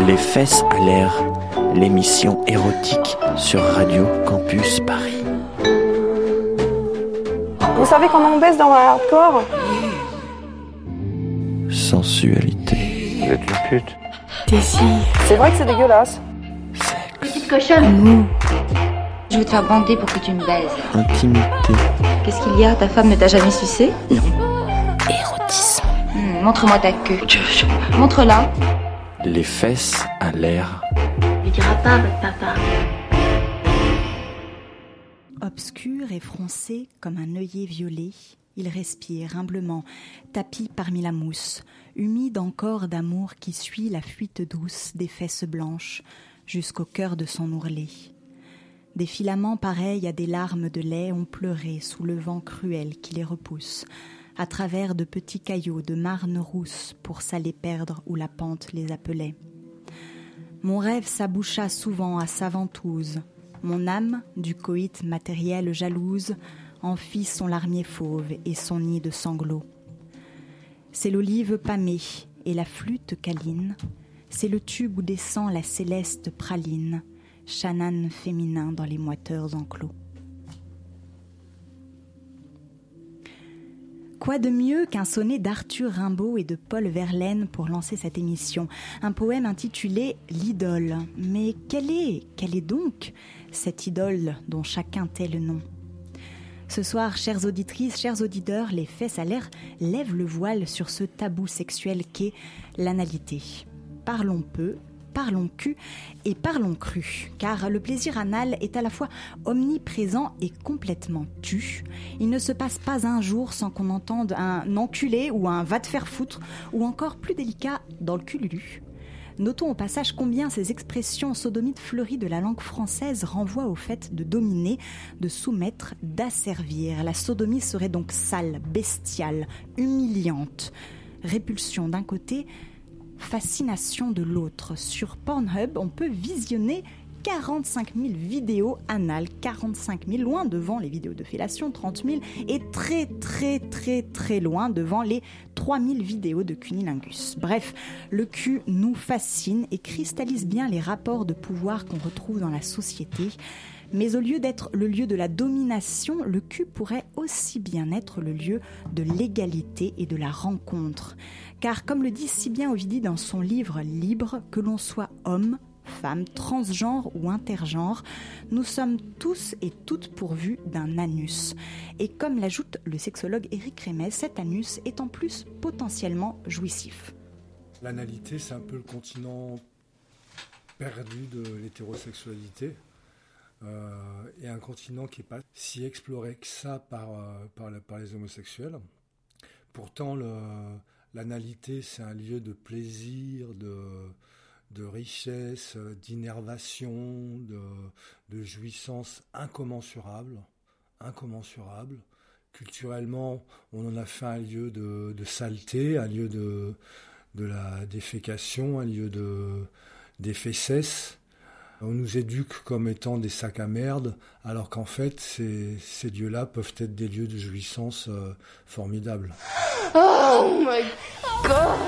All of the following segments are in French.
Les fesses à l'air, l'émission érotique sur Radio Campus Paris. Vous savez comment on baisse dans un hardcore ? Sensualité. Vous êtes une pute. Désir. C'est vrai que c'est dégueulasse. Sexe. Petite cochonne. Amour. Je vais te faire bander pour que tu me baises. Intimité. Qu'est-ce qu'il y a ? Ta femme ne t'a jamais sucé ? Non. Érotisme. Montre-moi ta queue. Montre-la. Les fesses à l'air. Ne dira pas à votre papa. Obscur et froncé comme un œillet violet, il respire humblement, tapi parmi la mousse, humide encore d'amour qui suit la fuite douce des fesses blanches jusqu'au cœur de son ourlet. Des filaments pareils à des larmes de lait ont pleuré sous le vent cruel qui les repousse, à travers de petits caillots de marne rousse pour s'aller perdre où la pente les appelait. Mon rêve s'aboucha souvent à sa ventouse. Mon âme, du coït matériel jalouse, en fit son larmier fauve et son nid de sanglots. C'est l'olive pâmée et la flûte câline, c'est le tube où descend la céleste praline, chanan féminin dans les moiteurs enclos. Quoi de mieux qu'un sonnet d'Arthur Rimbaud et de Paul Verlaine pour lancer cette émission ? Un poème intitulé « L'idole ». Mais quelle est donc cette idole dont chacun tait le nom ? Ce soir, chères auditrices, chers auditeurs, les fesses à l'air lèvent le voile sur ce tabou sexuel qu'est l'analité. Parlons peu, parlons cul et parlons cru, car le plaisir anal est à la fois omniprésent et complètement tu. Il ne se passe pas un jour sans qu'on entende un enculé ou un va te faire foutre, ou encore plus délicat, dans le cululu. Notons au passage combien ces expressions sodomites fleuries de la langue française renvoient au fait de dominer, de soumettre, d'asservir. La sodomie serait donc sale, bestiale, humiliante. Répulsion d'un côté, fascination de l'autre. Sur Pornhub, on peut visionner 45 000 vidéos anales, 45 000, loin devant les vidéos de fellation, 30 000, et très loin devant les 3 000 vidéos de cunilingus. Bref, le cul nous fascine et cristallise bien les rapports de pouvoir qu'on retrouve dans la société. Mais au lieu d'être le lieu de la domination, le cul pourrait aussi bien être le lieu de l'égalité et de la rencontre. Car comme le dit si bien Ovidie dans son livre Libre, que l'on soit homme, femme, transgenre ou intergenre, nous sommes tous et toutes pourvus d'un anus. Et comme l'ajoute le sexologue Éric Rémez, cet anus est en plus potentiellement jouissif. L'analité, c'est un peu le continent perdu de l'hétérosexualité. Et un continent qui n'est pas si exploré que ça par les homosexuels. Pourtant, l'analité, c'est un lieu de plaisir, de richesse, d'innervation, de jouissance incommensurable. Culturellement, on en a fait un lieu de saleté, un lieu de la défécation, un lieu des fesses. On nous éduque comme étant des sacs à merde, alors qu'en fait, ces lieux-là peuvent être des lieux de jouissance formidables. Oh my God!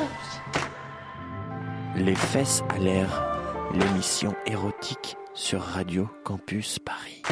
Les fesses à l'air, l'émission érotique sur Radio Campus Paris.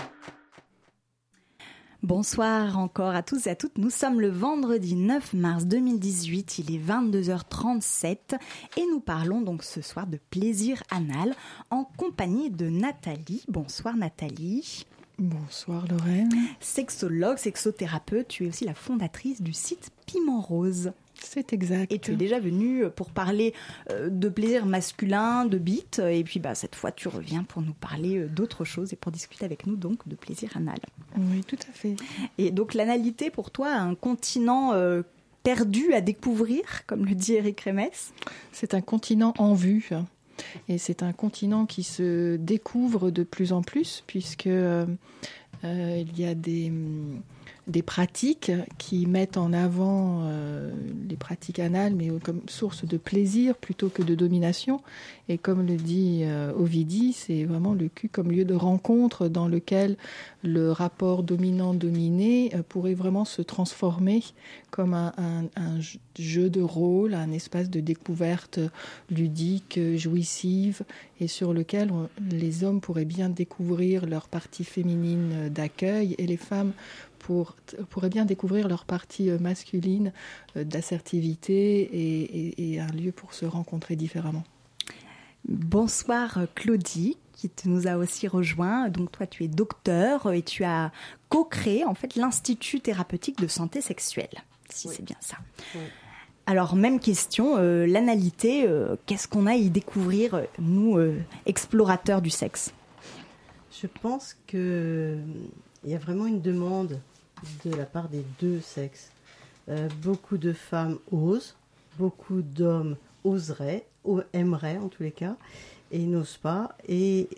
Bonsoir encore à tous et à toutes. Nous sommes le vendredi 9 mars 2018, il est 22h37 et nous parlons donc ce soir de plaisir anal en compagnie de Nathalie. Bonsoir Nathalie. Bonsoir Lorraine. Sexologue, sexothérapeute, tu es aussi la fondatrice du site Piment Rose. C'est exact. Et tu es déjà venue pour parler de plaisir masculin, de bite, et puis cette fois tu reviens pour nous parler d'autres choses et pour discuter avec nous donc de plaisir anal. Oui, tout à fait. Et donc l'analité pour toi, un continent perdu à découvrir, comme le dit Éric Rémez ? C'est un continent en vue. Et c'est un continent qui se découvre de plus en plus, puisque il y a des pratiques qui mettent en avant les pratiques anales, mais comme source de plaisir plutôt que de domination. Et comme le dit Ovidie, c'est vraiment le cul comme lieu de rencontre dans lequel le rapport dominant-dominé pourrait vraiment se transformer comme un jeu de rôle, un espace de découverte ludique, jouissive, et sur lequel les hommes pourraient bien découvrir leur partie féminine d'accueil et les femmes pourraient bien découvrir leur partie masculine d'assertivité et un lieu pour se rencontrer différemment. Bonsoir Claudie, qui nous a aussi rejoint. Donc toi, tu es docteur et tu as co-créé en fait l'Institut thérapeutique de santé sexuelle, si c'est bien ça. Oui. Alors, même question, l'analité, qu'est-ce qu'on a à y découvrir, nous, explorateurs du sexe ? Je pense qu'il y a vraiment une demande de la part des deux sexes. Beaucoup de femmes osent, beaucoup d'hommes oseraient, aimeraient en tous les cas, et ils n'osent pas. Et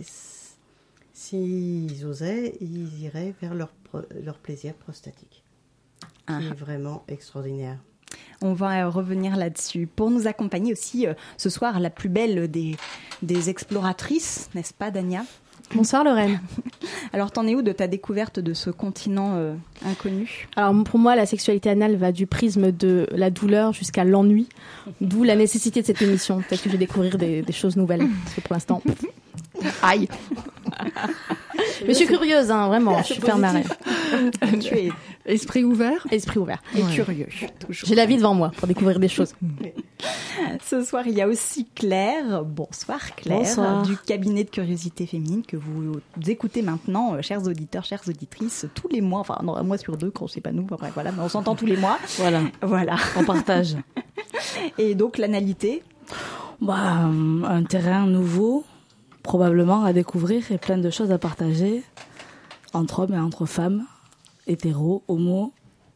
s'ils osaient, ils iraient vers leur plaisir prostatique, qui est vraiment extraordinaire. On va revenir là-dessus. Pour nous accompagner aussi ce soir, la plus belle des exploratrices, n'est-ce pas, Dania ? Bonsoir Lorraine. Alors, t'en es où de ta découverte de ce continent inconnu ? Alors, pour moi, la sexualité anale va du prisme de la douleur jusqu'à l'ennui, d'où la nécessité de cette émission. Peut-être que je vais découvrir des choses nouvelles, parce que pour l'instant, aïe. Mais je suis curieuse, hein, vraiment, je suis fermée à rien. Tu es esprit ouvert. Esprit ouvert. Et curieux, toujours. J'ai la vie devant moi pour découvrir des choses. Ce soir, il y a aussi Claire. Bonsoir Claire. Bonsoir. Du cabinet de curiosité féminine que vous écoutez maintenant, chers auditeurs, chères auditrices, tous les mois, enfin un mois sur deux, quand c'est pas nous, bref, voilà, mais on s'entend tous les mois. Voilà. On partage. Et donc l'analité ? Un terrain nouveau, probablement à découvrir et plein de choses à partager entre hommes et entre femmes, hétéros, homo,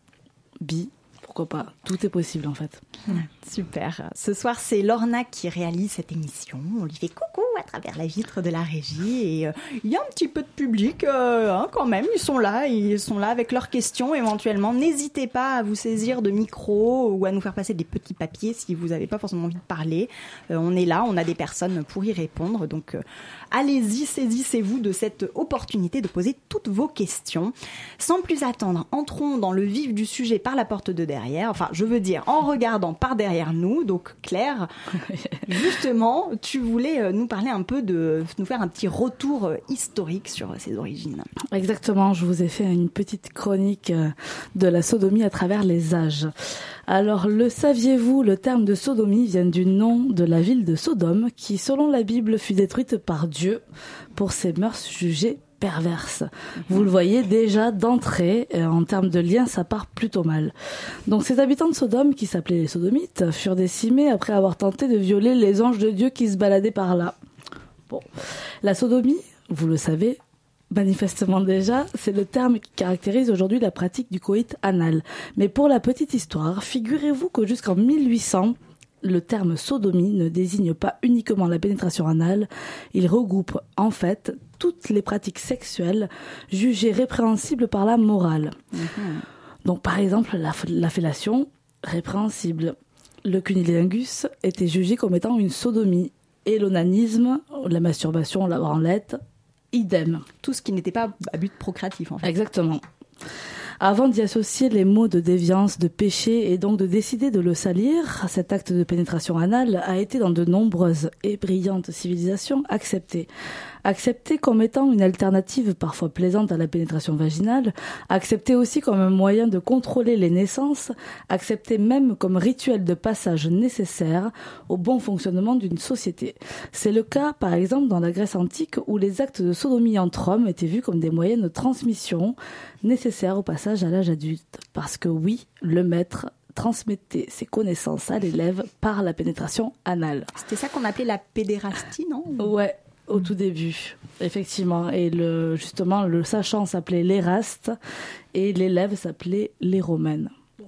bi, pourquoi pas. Tout est possible en fait. Super. Ce soir, c'est Lorna qui réalise cette émission. On lui fait coucou à travers la vitre de la régie et il y a un petit peu de public quand même. Ils sont là avec leurs questions éventuellement. N'hésitez pas à vous saisir de micros ou à nous faire passer des petits papiers si vous n'avez pas forcément envie de parler. On est là, on a des personnes pour y répondre. Donc allez-y, saisissez-vous de cette opportunité de poser toutes vos questions. Sans plus attendre, entrons dans le vif du sujet par la porte de derrière. Enfin, je veux dire en regardant par derrière nous. Donc Claire, justement, tu voulais nous parler un peu nous faire un petit retour historique sur ses origines. Exactement, je vous ai fait une petite chronique de la sodomie à travers les âges. Alors, le saviez-vous, le terme de sodomie vient du nom de la ville de Sodome qui, selon la Bible, fut détruite par Dieu pour ses mœurs jugées perverse. Vous le voyez déjà d'entrée, en termes de lien, ça part plutôt mal. Donc ces habitants de Sodome, qui s'appelaient les Sodomites, furent décimés après avoir tenté de violer les anges de Dieu qui se baladaient par là. Bon, la sodomie, vous le savez, manifestement déjà, c'est le terme qui caractérise aujourd'hui la pratique du coït anal. Mais pour la petite histoire, figurez-vous que jusqu'en 1800, le terme sodomie ne désigne pas uniquement la pénétration anale, il regroupe en fait toutes les pratiques sexuelles jugées répréhensibles par la morale. Donc par exemple la fellation, répréhensible. Le cunnilingus était jugé comme étant une sodomie. Et l'onanisme, la masturbation, la branlette, idem. Tout ce qui n'était pas à but procréatif en fait. Exactement. Avant d'y associer les mots de déviance, de péché et donc de décider de le salir, cet acte de pénétration anale a été dans de nombreuses et brillantes civilisations accepté. Accepté comme étant une alternative parfois plaisante à la pénétration vaginale, accepté aussi comme un moyen de contrôler les naissances, accepté même comme rituel de passage nécessaire au bon fonctionnement d'une société. C'est le cas par exemple dans la Grèce antique où les actes de sodomie entre hommes étaient vus comme des moyens de transmission nécessaires au passage à l'âge adulte. Parce que oui, le maître transmettait ses connaissances à l'élève par la pénétration anale. C'était ça qu'on appelait la pédérastie, non ? Ouais. Au tout début, effectivement. Et justement, le sachant s'appelait l'éraste et l'élève s'appelait l'éromène.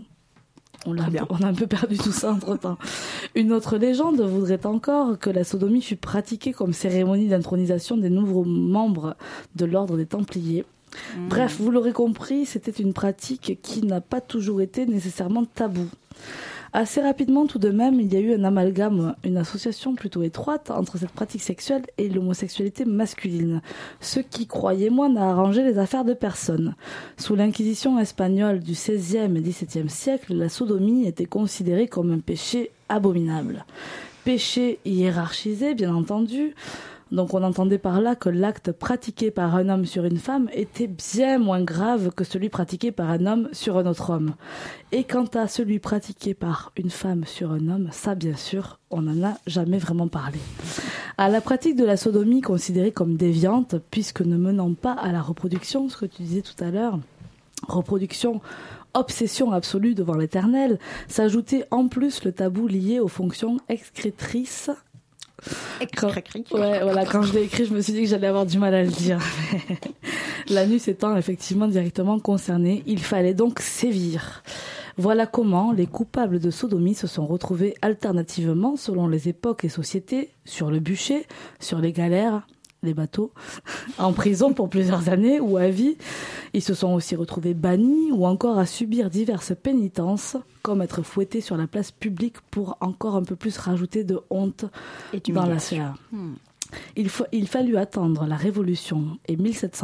On a un peu perdu tout ça entre-temps. Une autre légende voudrait encore que la sodomie fut pratiquée comme cérémonie d'intronisation des nouveaux membres de l'ordre des Templiers. Bref, vous l'aurez compris, c'était une pratique qui n'a pas toujours été nécessairement taboue. Assez rapidement, tout de même, il y a eu un amalgame, une association plutôt étroite entre cette pratique sexuelle et l'homosexualité masculine. Ce qui, croyez-moi, n'a arrangé les affaires de personne. Sous l'Inquisition espagnole du XVIe et XVIIe siècle, la sodomie était considérée comme un péché abominable. Péché hiérarchisé, bien entendu. Donc on entendait par là que l'acte pratiqué par un homme sur une femme était bien moins grave que celui pratiqué par un homme sur un autre homme. Et quant à celui pratiqué par une femme sur un homme, ça bien sûr, on n'en a jamais vraiment parlé. À la pratique de la sodomie considérée comme déviante, puisque ne menant pas à la reproduction, ce que tu disais tout à l'heure, reproduction, obsession absolue devant l'éternel, s'ajoutait en plus le tabou lié aux fonctions excrétrices. Quand je l'ai écrit, je me suis dit que j'allais avoir du mal à le dire. L'anus étant effectivement directement concerné, il fallait donc sévir. Voilà comment les coupables de sodomie se sont retrouvés alternativement, selon les époques et sociétés, sur le bûcher, sur les galères, les bateaux, en prison pour plusieurs années ou à vie. Ils se sont aussi retrouvés bannis ou encore à subir diverses pénitences, comme être fouettés sur la place publique pour encore un peu plus rajouter de honte dans la sphère. Il fallut attendre la Révolution et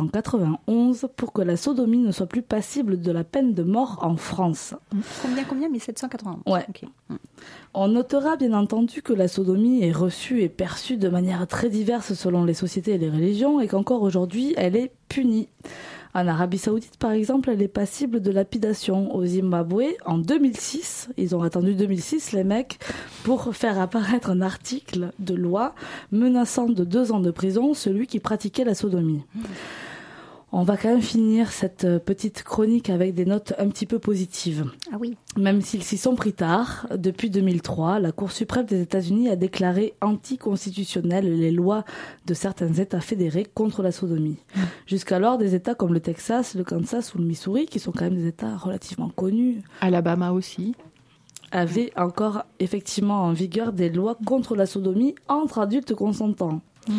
1791 pour que la sodomie ne soit plus passible de la peine de mort en France. Combien 1791 Ouais. Okay. On notera bien entendu que la sodomie est reçue et perçue de manière très diverse selon les sociétés et les religions et qu'encore aujourd'hui, elle est punie. En Arabie Saoudite, par exemple, elle est passible de lapidation. Au Zimbabwe, en 2006, ils ont attendu 2006, les mecs, pour faire apparaître un article de loi menaçant de 2 ans de prison celui qui pratiquait la sodomie. On va quand même finir cette petite chronique avec des notes un petit peu positives. Ah oui. Même s'ils s'y sont pris tard, depuis 2003, la Cour suprême des États-Unis a déclaré anticonstitutionnelles les lois de certains États fédérés contre la sodomie. Jusqu'alors, des États comme le Texas, le Kansas ou le Missouri, qui sont quand même des États relativement connus, Alabama aussi, avaient encore effectivement en vigueur des lois contre la sodomie entre adultes consentants.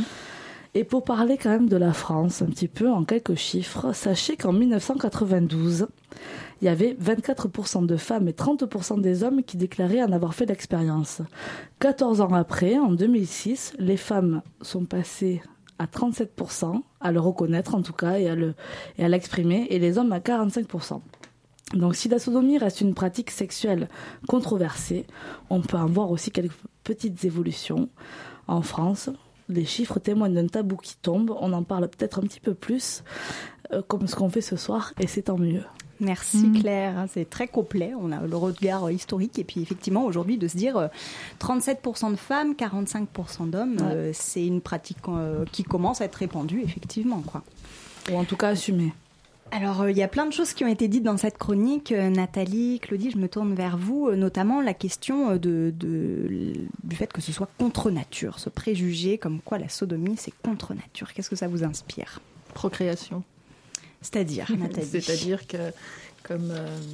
Et pour parler quand même de la France, un petit peu en quelques chiffres, sachez qu'en 1992, il y avait 24% de femmes et 30% des hommes qui déclaraient en avoir fait l'expérience. 14 ans après, en 2006, les femmes sont passées à 37%, à le reconnaître en tout cas, et à l'exprimer, et les hommes à 45%. Donc si la sodomie reste une pratique sexuelle controversée, on peut en voir aussi quelques petites évolutions. En France, les chiffres témoignent d'un tabou qui tombe. On en parle peut-être un petit peu plus, comme ce qu'on fait ce soir, et c'est tant mieux. Merci Claire, c'est très complet. On a le regard historique et puis effectivement aujourd'hui de se dire 37% de femmes, 45% d'hommes, c'est une pratique qui commence à être répandue effectivement, quoi. Ou en tout cas assumée. Alors, il y a plein de choses qui ont été dites dans cette chronique. Nathalie, Claudie, je me tourne vers vous, notamment la question du fait que ce soit contre nature, ce préjugé comme quoi la sodomie, c'est contre nature. Qu'est-ce que ça vous inspire ? Procréation. C'est-à-dire, Nathalie ? C'est-à-dire que, comme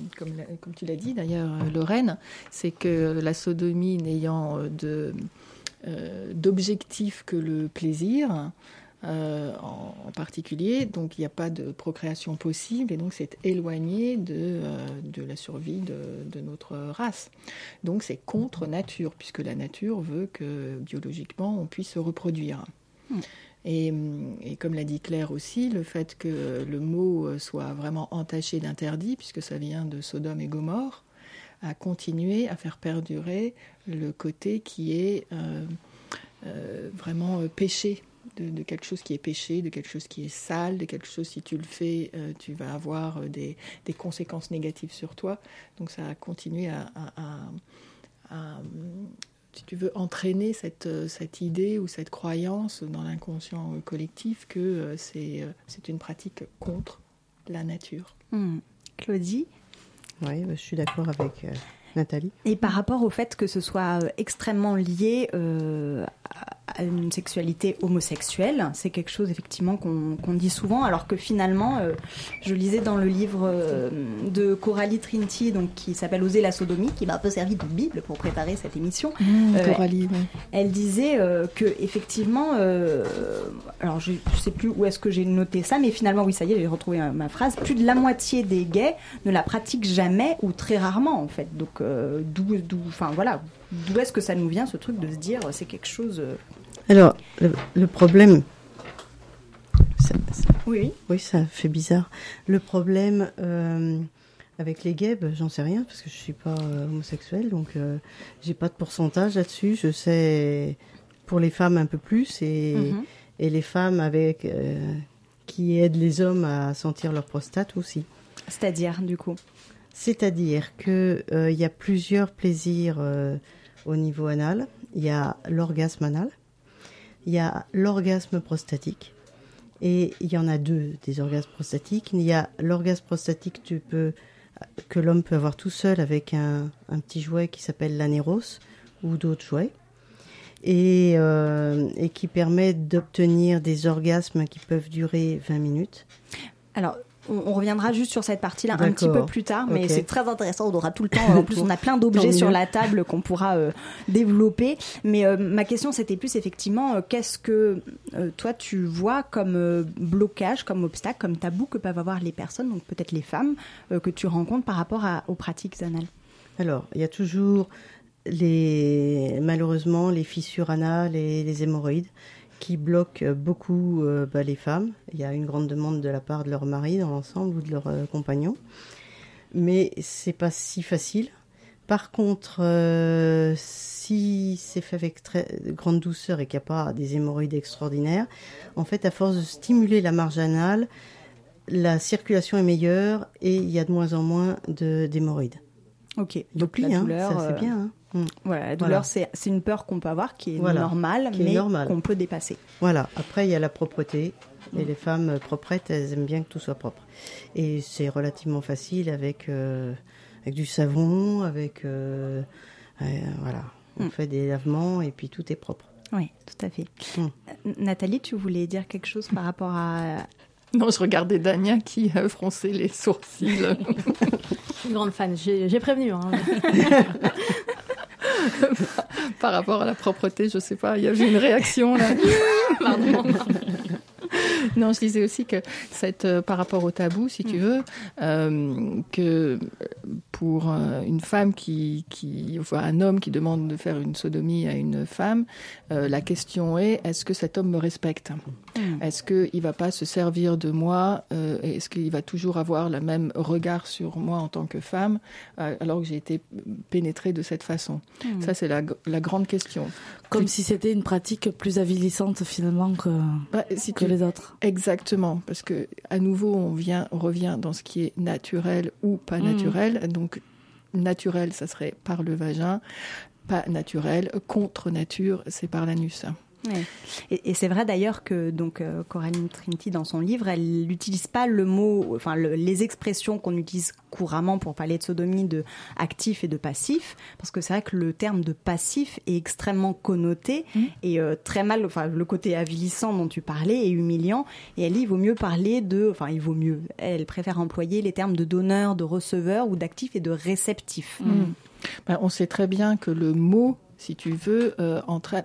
tu l'as dit d'ailleurs, Lorraine, c'est que la sodomie n'ayant d'objectif que le plaisir, en particulier, donc il n'y a pas de procréation possible et donc c'est éloigné de la survie de notre race. Donc c'est contre nature, puisque la nature veut que biologiquement on puisse se reproduire. Et comme l'a dit Claire aussi, le fait que le mot soit vraiment entaché d'interdit, puisque ça vient de Sodome et Gomorrhe, a continué à faire perdurer le côté qui est vraiment péché. De quelque chose qui est péché, de quelque chose qui est sale, de quelque chose, si tu le fais, tu vas avoir des conséquences négatives sur toi. Donc ça a continué à si tu veux, entraîner cette idée ou cette croyance dans l'inconscient collectif que c'est une pratique contre la nature. Claudie ? Oui, je suis d'accord avec Nathalie. Et par rapport au fait que ce soit extrêmement lié une sexualité homosexuelle. C'est quelque chose effectivement qu'on dit souvent, alors que finalement, je lisais dans le livre de Coralie Trinity, donc qui s'appelle Oser la sodomie, qui m'a un peu servi de bible pour préparer cette émission. Coralie, oui. Elle disait que effectivement, alors je sais plus où est-ce que j'ai noté ça, mais finalement oui, ça y est, j'ai retrouvé ma phrase. Plus de la moitié des gays ne la pratiquent jamais ou très rarement en fait. Donc d'où est-ce que ça nous vient ce truc de se dire c'est quelque chose. Alors le problème. Oui, ça fait bizarre. Le problème avec les gays, j'en sais rien parce que je suis pas homosexuelle, donc j'ai pas de pourcentage là-dessus. Je sais pour les femmes un peu plus et les femmes avec qui aident les hommes à sentir leur prostate aussi. C'est-à-dire du coup. C'est-à-dire que y a plusieurs plaisirs au niveau anal. Il y a l'orgasme anal, il y a l'orgasme prostatique. Et il y en a deux, des orgasmes prostatiques. Il y a l'orgasme prostatique que l'homme peut avoir tout seul avec un petit jouet qui s'appelle l'anéros ou d'autres jouets. Et qui permet d'obtenir des orgasmes qui peuvent durer 20 minutes. Alors, on reviendra juste sur cette partie-là un petit peu plus tard, mais c'est très intéressant, on aura tout le temps. En plus, on a plein d'objets sur la table qu'on pourra développer. Mais ma question, c'était plus effectivement, qu'est-ce que toi, tu vois comme blocage, comme obstacle, comme tabou que peuvent avoir les personnes, donc peut-être les femmes, que tu rencontres par rapport aux pratiques anales? Alors, il y a toujours malheureusement les fissures anales et les hémorroïdes qui bloquent beaucoup les femmes. Il y a une grande demande de la part de leur mari dans l'ensemble ou de leur compagnon. Mais c'est pas si facile. Par contre, si c'est fait avec très grande douceur et qu'il n'y a pas des hémorroïdes extraordinaires, en fait, à force de stimuler la marge anale, la circulation est meilleure et il y a de moins en moins d'hémorroïdes. Ok, donc la douleur, ça c'est bien. Voilà, la douleur, c'est une peur qu'on peut avoir qui est normale, mais qu'on peut dépasser. Voilà, après il y a la propreté, et les femmes proprettes, elles aiment bien que tout soit propre. Et c'est relativement facile avec du savon, on fait des lavements et puis tout est propre. Oui, tout à fait. Nathalie, tu voulais dire quelque chose par rapport à... Non, je regardais Dania qui a froncé les sourcils. Je suis une grande fan, j'ai prévenu. Hein. Par rapport à la propreté, je sais pas, il y a eu une réaction là. Pardon. Non, je disais aussi que par rapport au tabou, si tu veux, que pour une femme qui voit un homme qui demande de faire une sodomie à une femme, la question est que cet homme me respecte ? Est-ce qu'il va pas se servir de moi ? Est-ce qu'il va toujours avoir le même regard sur moi en tant que femme, alors que j'ai été pénétrée de cette façon ? Ça, c'est la grande question. Comme si c'était une pratique plus avilissante finalement que les autres. Exactement, parce que à nouveau on revient dans ce qui est naturel ou pas naturel. Donc naturel, ça serait par le vagin, pas naturel, contre nature, c'est par l'anus. Ouais. Et c'est vrai d'ailleurs que Coralie Trinity dans son livre, elle n'utilise pas le mot, les expressions qu'on utilise couramment pour parler de sodomie, de actif et de passif, parce que c'est vrai que le terme de passif est extrêmement connoté et très mal, le côté avilissant dont tu parlais est humiliant. Et elle dit, il vaut mieux parler elle préfère employer les termes de donneur, de receveur ou d'actif et de réceptif. On sait très bien que le mot, si tu veux, entraîne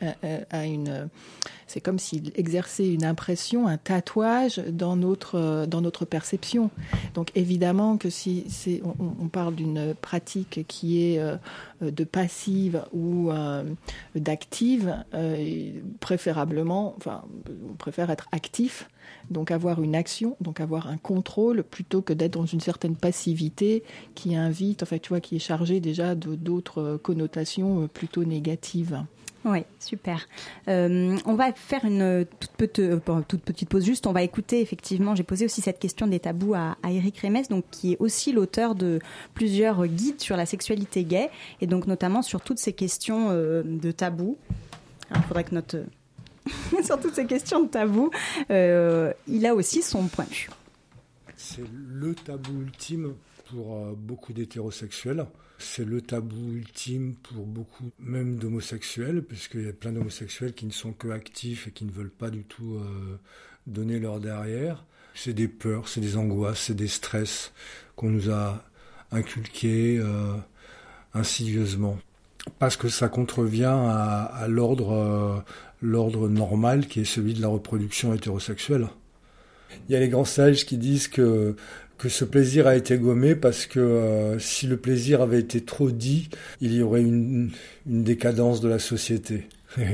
c'est comme s'il exerçait une impression, un tatouage dans notre perception. Donc évidemment que si on parle d'une pratique qui est de passive ou d'active, préférablement, on préfère être actif, donc avoir une action, donc avoir un contrôle, plutôt que d'être dans une certaine passivité qui invite, qui est chargée déjà d'autres connotations plutôt négatives. Oui, super. On va faire une toute petite pause juste. On va écouter, effectivement, j'ai posé aussi cette question des tabous à Éric Rémès, donc, qui est aussi l'auteur de plusieurs guides sur la sexualité gay, et donc notamment sur toutes ces questions de tabous. Alors, il faudrait que sur toutes ces questions de tabous, il a aussi son point de vue. C'est le tabou ultime pour beaucoup d'hétérosexuels. C'est le tabou ultime pour beaucoup, même d'homosexuels, puisqu'il y a plein d'homosexuels qui ne sont que actifs et qui ne veulent pas du tout donner leur derrière. C'est des peurs, c'est des angoisses, c'est des stress qu'on nous a inculqués insidieusement. Parce que ça contrevient à l'ordre normal qui est celui de la reproduction hétérosexuelle. Il y a les grands sages qui disent que ce plaisir a été gommé parce que si le plaisir avait été trop dit, il y aurait une décadence de la société.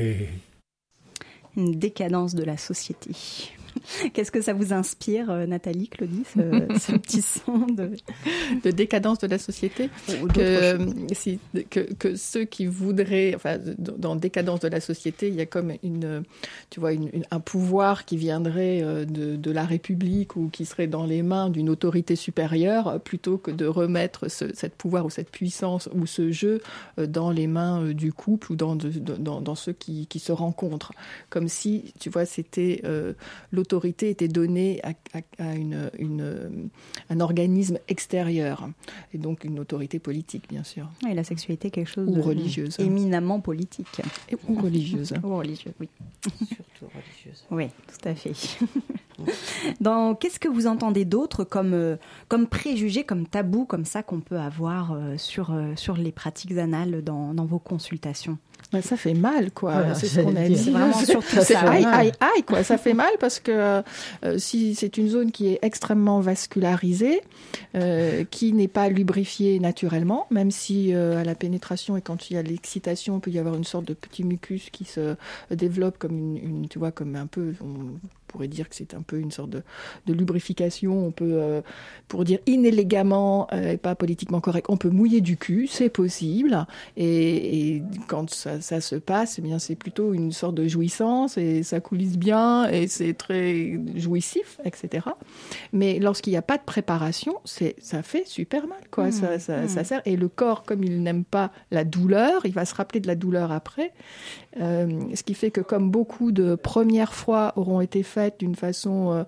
Une décadence de la société. Qu'est-ce que ça vous inspire, Nathalie, Claudie, ce petit son de décadence de la société, que ceux qui voudraient, enfin, dans décadence de la société, il y a comme un pouvoir qui viendrait de la République ou qui serait dans les mains d'une autorité supérieure, plutôt que de remettre cette pouvoir ou cette puissance ou ce jeu dans les mains du couple ou dans ceux qui se rencontrent, comme si, tu vois, c'était l'autorité était donnée à un organisme extérieur, et donc une autorité politique, bien sûr. Et la sexualité, quelque chose de religieuse, éminemment politique. Ou religieuse. Ou religieuse, oui. Surtout religieuse. Oui, tout à fait. Qu'est-ce que vous entendez d'autre comme préjugés, comme tabous, comme ça qu'on peut avoir sur les pratiques anales dans vos consultations? Ça fait mal, quoi. C'est ce qu'on a dit. C'est vraiment surtout ça. Aïe, quoi. Ça fait mal parce que si c'est une zone qui est extrêmement vascularisée, qui n'est pas lubrifiée naturellement, même si à la pénétration et quand il y a l'excitation, il peut y avoir une sorte de petit mucus qui se développe comme tu vois, comme un peu, on pourrait dire que c'est un peu une sorte de lubrification. On peut, pour dire inélégamment et pas politiquement correct, on peut mouiller du cul, c'est possible. Et quand ça se passe, eh bien c'est plutôt une sorte de jouissance et ça coulisse bien et c'est très jouissif, etc. Mais lorsqu'il n'y a pas de préparation, ça fait super mal, quoi. Ça sert. Et le corps, comme il n'aime pas la douleur, il va se rappeler de la douleur après. Ce qui fait que comme beaucoup de premières fois auront été faites d'une façon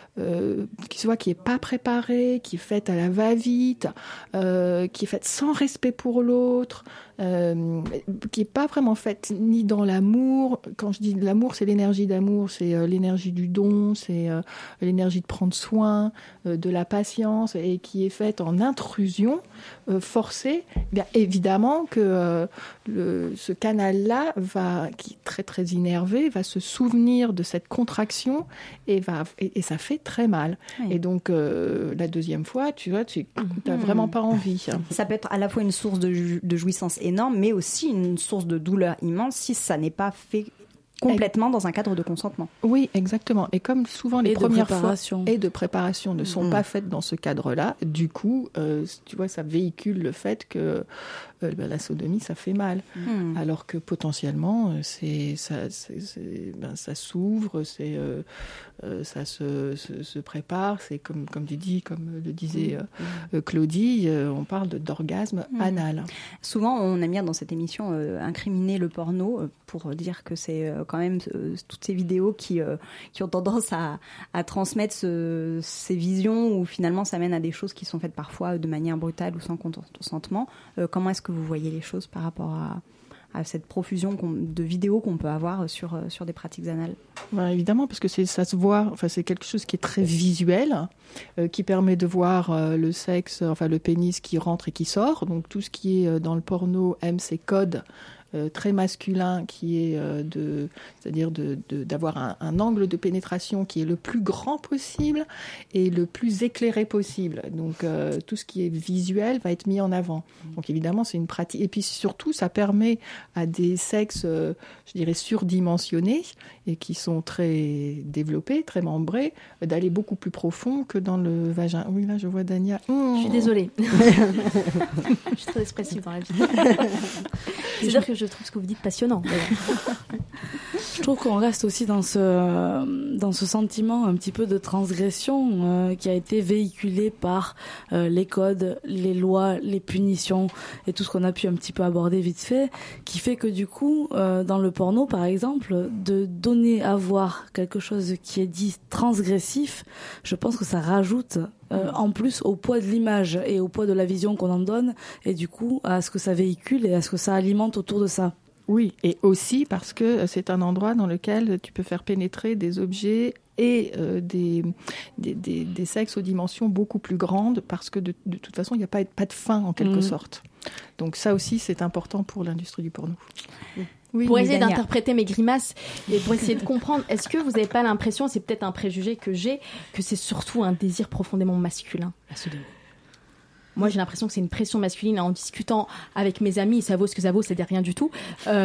qui est pas préparée, qui est faite à la va-vite, qui est faite sans respect pour l'autre, qui est pas vraiment faite ni dans l'amour. Quand je dis de l'amour, c'est l'énergie d'amour, c'est l'énergie du don, c'est l'énergie de prendre soin, de la patience, et qui est faite en intrusion forcée. Bien évidemment que ce canal-là qui est très très innervé, va se souvenir de cette contraction et ça fait très mal. Oui. Et donc la deuxième fois, tu vois, tu n'as vraiment pas envie. Ça peut être à la fois une source de jouissance énorme, mais aussi une source de douleur immense si ça n'est pas fait complètement dans un cadre de consentement. Oui, exactement. Et comme souvent les premières fois et de préparation ne sont pas faites dans ce cadre-là, du coup, tu vois, ça véhicule le fait que la sodomie, ça fait mal. Alors que potentiellement, ça s'ouvre, ça se prépare. C'est comme tu dis, comme le disait Claudie, on parle d'orgasme anal. Souvent, on aime bien dans cette émission incriminer le porno pour dire que c'est quand même toutes ces vidéos qui ont tendance à transmettre ces visions où finalement ça mène à des choses qui sont faites parfois de manière brutale ou sans consentement. Comment est-ce que vous voyez les choses par rapport à cette profusion de vidéos qu'on peut avoir sur des pratiques anales? Évidemment, parce que ça se voit, enfin, c'est quelque chose qui est très visuel, qui permet de voir le sexe, enfin le pénis qui rentre et qui sort. Donc tout ce qui est dans le porno aime ces codes très masculin qui est c'est-à-dire d'avoir un angle de pénétration qui est le plus grand possible et le plus éclairé possible. Donc tout ce qui est visuel va être mis en avant. Donc évidemment c'est une pratique. Et puis surtout ça permet à des sexes, je dirais surdimensionnés et qui sont très développés, très membrés, d'aller beaucoup plus profond que dans le vagin. Oui, là je vois Dania. Je suis désolée. Je suis très expressive dans la vie. C'est-à-dire que je trouve ce que vous dites passionnant. Je trouve qu'on reste aussi dans ce sentiment un petit peu de transgression qui a été véhiculé par les codes, les lois, les punitions et tout ce qu'on a pu un petit peu aborder vite fait, qui fait que du coup, dans le porno par exemple, de donner à voir quelque chose qui est dit transgressif, je pense que ça rajoute en plus au poids de l'image et au poids de la vision qu'on en donne, et du coup à ce que ça véhicule et à ce que ça alimente autour de ça. Oui, et aussi parce que c'est un endroit dans lequel tu peux faire pénétrer des objets et des sexes aux dimensions beaucoup plus grandes, parce que de toute façon, il n'y a pas de fin en quelque sorte. Donc ça aussi, c'est important pour l'industrie du porno. Oui, pour essayer d'interpréter mes grimaces et pour essayer de comprendre, est-ce que vous n'avez pas l'impression, c'est peut-être un préjugé que j'ai, que c'est surtout un désir profondément masculin, la sodomie? Moi, j'ai l'impression que c'est une pression masculine. En discutant avec mes amis, ça vaut ce que ça vaut, c'est rien du tout.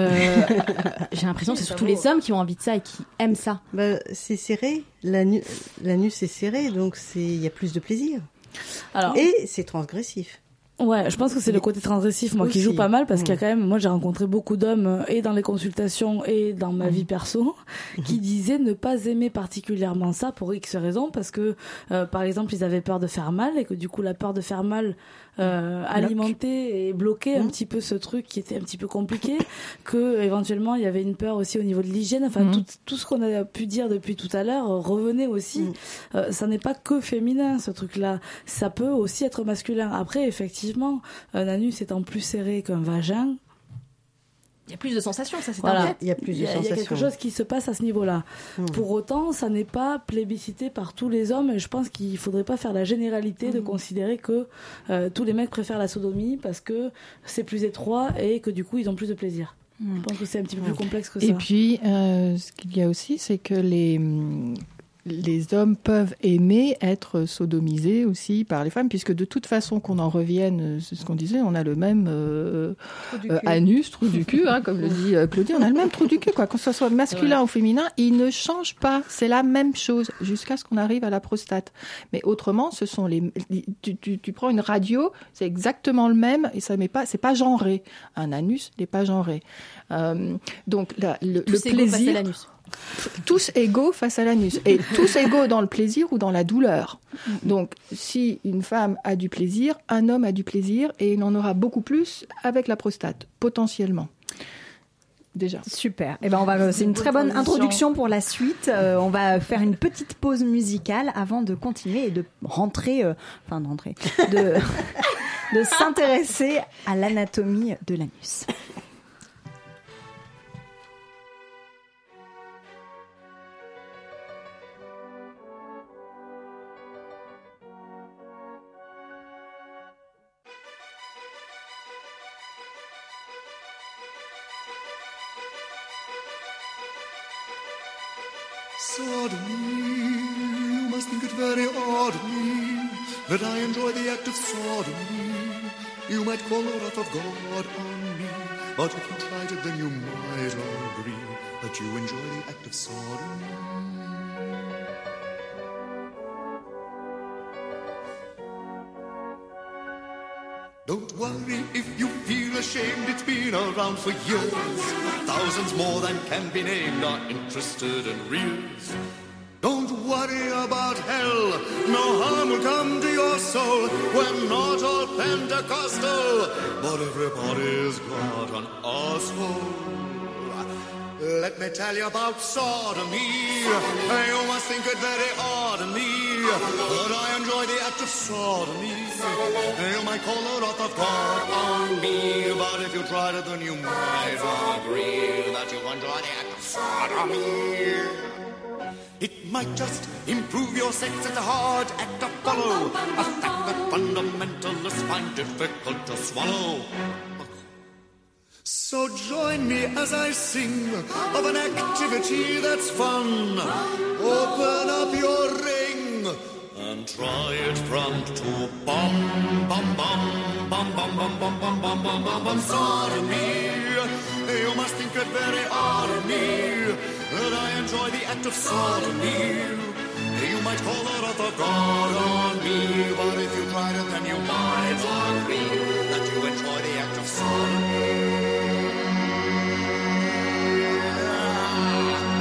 J'ai l'impression que c'est surtout les hommes qui ont envie de ça et qui aiment ça. C'est serré, l'anus est serré, donc il y a plus de plaisir. Alors, et c'est transgressif. Ouais, je pense que c'est le côté transgressif, moi, qui joue pas mal, parce qu'il y a quand même, moi, j'ai rencontré beaucoup d'hommes, et dans les consultations, et dans ma vie perso, qui disaient ne pas aimer particulièrement ça pour X raisons, parce que, par exemple, ils avaient peur de faire mal, et que du coup, la peur de faire mal, alimentait et bloquait un petit peu ce truc qui était un petit peu compliqué, que, éventuellement, il y avait une peur aussi au niveau de l'hygiène, enfin, tout ce qu'on a pu dire depuis tout à l'heure revenait aussi. Ça n'est pas que féminin, ce truc-là. Ça peut aussi être masculin. Après, effectivement, un anus étant plus serré qu'un vagin, il y a plus de sensations, ça c'est voilà. un fait. Il y a plus de sensations. Il y a quelque chose qui se passe à ce niveau-là. Pour autant, ça n'est pas plébiscité par tous les hommes, et je pense qu'il faudrait pas faire la généralité de considérer que tous les mecs préfèrent la sodomie parce que c'est plus étroit et que du coup ils ont plus de plaisir. Je pense que c'est un petit peu plus complexe que ça. Et puis, ce qu'il y a aussi, c'est que les hommes peuvent aimer être sodomisés aussi par les femmes, puisque de toute façon, qu'on en revienne, c'est ce qu'on disait, on a le même anus, trou du cul, comme le dit Claudie, on a le même trou du cul, quoi. Que ce soit masculin ou féminin, il ne change pas, c'est la même chose, jusqu'à ce qu'on arrive à la prostate. Mais autrement, ce sont tu prends une radio, c'est exactement le même, et c'est pas genré. Un anus n'est pas genré. Donc, le plaisir... Tous égaux face à l'anus et tous égaux dans le plaisir ou dans la douleur. Donc, si une femme a du plaisir, un homme a du plaisir, et il en aura beaucoup plus avec la prostate, potentiellement. Déjà. Super. Et c'est une très bonne introduction pour la suite. On va faire une petite pause musicale avant de continuer et de de s'intéresser à l'anatomie de l'anus. Sodomy, you must think it very odd of me that I enjoy the act of sodomy. You might call the wrath of God on me, but if you tried it, then you might agree that you enjoy the act of sodomy. Don't worry if you feel ashamed, it's been around for years. Thousands more than can be named are interested in reels. Don't worry about hell, no harm will come to your soul. We're not all Pentecostal, but everybody's got an asshole. Let me tell you about sodomy. You must think it very odd of me, but I enjoy the act of sodomy. You might call the wrath of God on me, but if you tried it, then you might agree that you enjoy the act of sodomy. It might just improve your sex, it's a hard act to follow, a fact that fundamentalists find difficult to swallow. So join me as I sing of an activity that's fun. Open up your ring and try it from to bum bum bum bum bum bum bum bum bum bum bum bum sodomy. You must think it very odd of me that I enjoy the act of sodomy. You might call the wrath of God on me, but if you tried it, then you might agree that you enjoy the act of sodomy.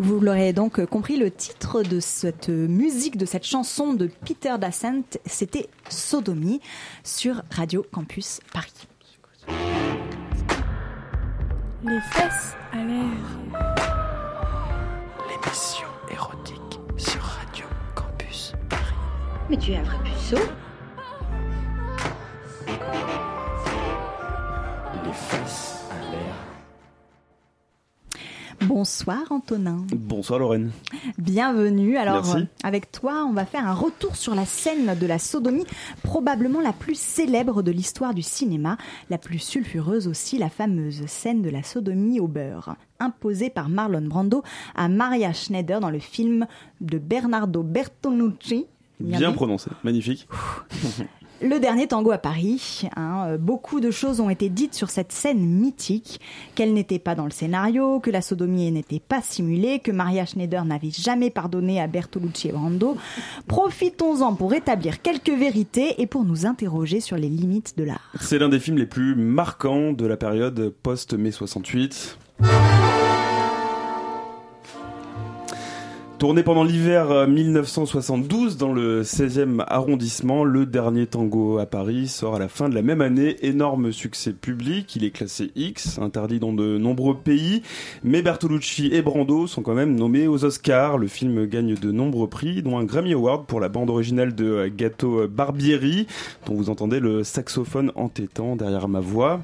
Vous l'aurez donc compris, le titre de cette musique, de cette chanson de Peter Dasent, c'était Sodomie sur Radio Campus Paris. Les fesses à l'air. L'émission érotique sur Radio Campus Paris. Mais tu es un vrai puceau. Les fesses à l'air. Bonsoir Antonin. Bonsoir Lorraine. Bienvenue. Alors, merci. Avec toi, on va faire un retour sur la scène de la sodomie, probablement la plus célèbre de l'histoire du cinéma, la plus sulfureuse aussi, la fameuse scène de la sodomie au beurre, imposée par Marlon Brando à Maria Schneider dans le film de Bernardo Bertolucci. Bien prononcé, magnifique. Le dernier tango à Paris, beaucoup de choses ont été dites sur cette scène mythique, qu'elle n'était pas dans le scénario, que la sodomie n'était pas simulée, que Maria Schneider n'avait jamais pardonné à Bertolucci et Brando. Profitons-en pour établir quelques vérités et pour nous interroger sur les limites de l'art. C'est l'un des films les plus marquants de la période post-mai 68. Tourné pendant l'hiver 1972 dans le 16e arrondissement, Le Dernier Tango à Paris sort à la fin de la même année. Énorme succès public, il est classé X, interdit dans de nombreux pays, mais Bertolucci et Brando sont quand même nommés aux Oscars. Le film gagne de nombreux prix, dont un Grammy Award pour la bande originale de Gato Barbieri, dont vous entendez le saxophone entêtant derrière ma voix.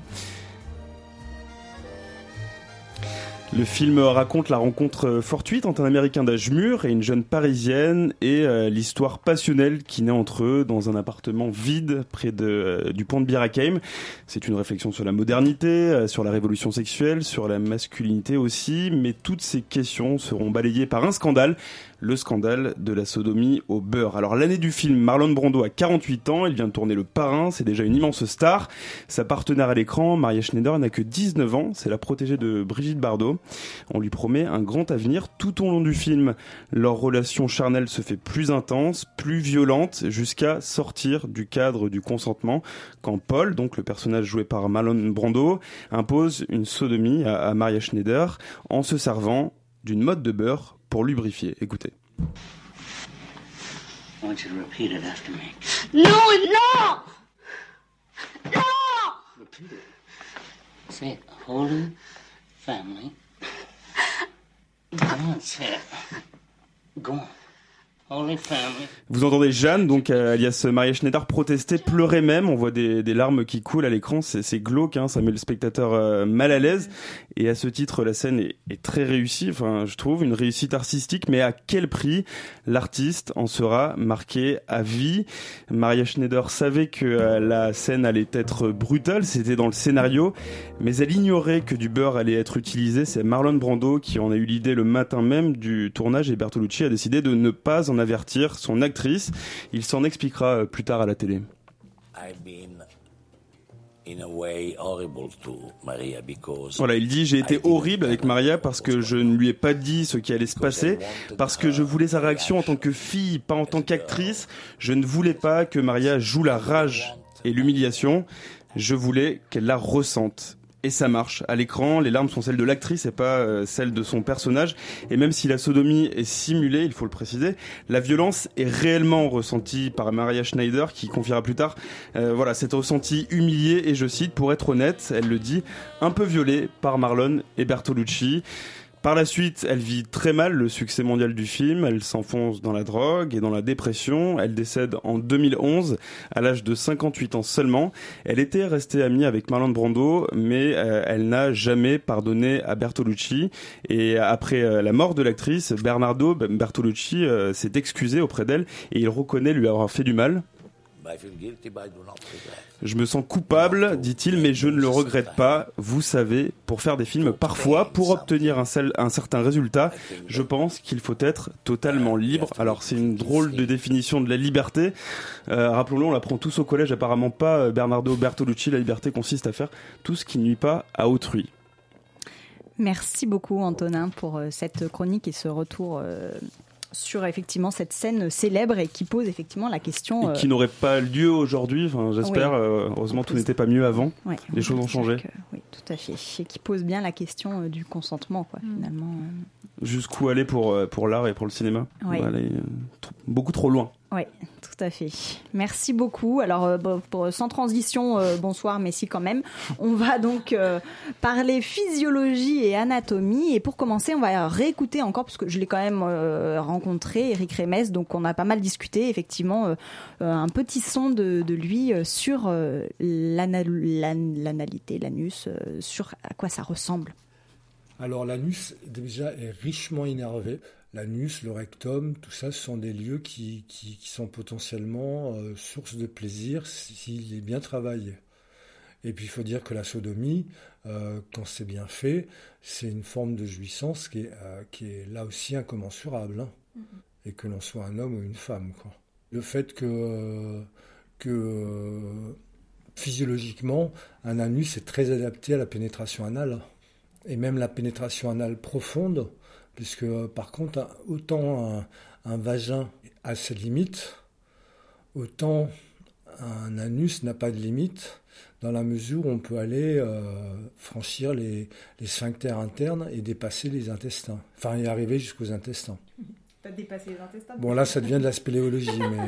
Le film raconte la rencontre fortuite entre un Américain d'âge mûr et une jeune Parisienne et l'histoire passionnelle qui naît entre eux dans un appartement vide près du pont de Bir Hakeim. C'est une réflexion sur la modernité, sur la révolution sexuelle, sur la masculinité aussi, mais toutes ces questions seront balayées par un scandale, le scandale de la sodomie au beurre. Alors l'année du film, Marlon Brando a 48 ans, il vient de tourner Le Parrain, c'est déjà une immense star. Sa partenaire à l'écran, Maria Schneider, n'a que 19 ans, c'est la protégée de Brigitte Bardot. On lui promet un grand avenir tout au long du film. Leur relation charnelle se fait plus intense, plus violente, jusqu'à sortir du cadre du consentement, quand Paul, donc le personnage joué par Marlon Brando, impose une sodomie à Maria Schneider en se servant d'une motte de beurre pour lubrifier. Écoutez. I want you to repeat it after me. No, no! No! Repeat it. Say it. Holy family. Go on, say it. Go on. Holy family. Vous entendez Jeanne, donc alias Maria Schneider, protester, pleurer même. On voit des larmes qui coulent à l'écran. C'est glauque, hein, ça met le spectateur mal à l'aise. Et à ce titre, la scène est très réussie. Enfin, je trouve une réussite artistique. Mais à quel prix? L'artiste en sera marqué à vie. Maria Schneider savait que la scène allait être brutale. C'était dans le scénario. Mais elle ignorait que du beurre allait être utilisé. C'est Marlon Brando qui en a eu l'idée le matin même du tournage. Et Bertolucci a décidé de ne pas en avertir son actrice. Il s'en expliquera plus tard à la télé. Voilà, il dit: j'ai été horrible avec Maria parce que je ne lui ai pas dit ce qui allait se passer, parce que je voulais sa réaction en tant que fille, pas en tant qu'actrice. Je ne voulais pas que Maria joue la rage et l'humiliation. Je voulais qu'elle la ressente. Et ça marche. À l'écran, les larmes sont celles de l'actrice et pas celles de son personnage. Et même si la sodomie est simulée, il faut le préciser, la violence est réellement ressentie par Maria Schneider, qui confiera plus tard, c'est ressenti humilié et, je cite, pour être honnête, elle le dit, un peu violée par Marlon et Bertolucci. Par la suite, elle vit très mal le succès mondial du film, elle s'enfonce dans la drogue et dans la dépression, elle décède en 2011, à l'âge de 58 ans seulement. Elle était restée amie avec Marlon Brando, mais elle n'a jamais pardonné à Bertolucci. Et après la mort de l'actrice, Bernardo Bertolucci s'est excusé auprès d'elle et il reconnaît lui avoir fait du mal. Je me sens coupable, dit-il, mais je ne le regrette pas. Vous savez, pour faire des films, parfois, pour obtenir un certain résultat, je pense qu'il faut être totalement libre. Alors c'est une drôle de définition de la liberté. Rappelons-le, on l'apprend tous au collège, apparemment pas Bernardo Bertolucci. La liberté consiste à faire tout ce qui ne nuit pas à autrui. Merci beaucoup Antonin pour cette chronique et ce retour sur effectivement cette scène célèbre et qui pose effectivement la question... Et qui n'aurait pas lieu aujourd'hui, j'espère. Heureusement, tout n'était pas mieux avant. Ouais, les choses ont changé. Oui, tout à fait. Et qui pose bien la question du consentement, quoi, finalement. Jusqu'où aller pour l'art et pour le cinéma? Ouais. On va aller beaucoup trop loin. Oui, tout à fait. Merci beaucoup. Alors, sans transition, bonsoir, mais si quand même. On va donc parler physiologie et anatomie. Et pour commencer, on va réécouter encore, parce que je l'ai quand même rencontré, Éric Rémez, donc on a pas mal discuté, effectivement, un petit son de lui sur l'analité, l'anus, sur à quoi ça ressemble. Alors l'anus, déjà, est richement innervé. L'anus, le rectum, tout ça, ce sont des lieux qui sont potentiellement source de plaisir s'il est bien travaillé. Et puis il faut dire que la sodomie, quand c'est bien fait, c'est une forme de jouissance qui est là aussi incommensurable. Hein. Mm-hmm. Et que l'on soit un homme ou une femme, quoi. Le fait que physiologiquement, un anus est très adapté à la pénétration anale. Et même la pénétration anale profonde, puisque par contre, autant un vagin a ses limites, autant un anus n'a pas de limite, dans la mesure où on peut aller franchir les sphincters internes et dépasser les intestins. Enfin, y arriver jusqu'aux intestins. T'as dépassé les intestins? Bon, là, ça devient de la spéléologie, mais...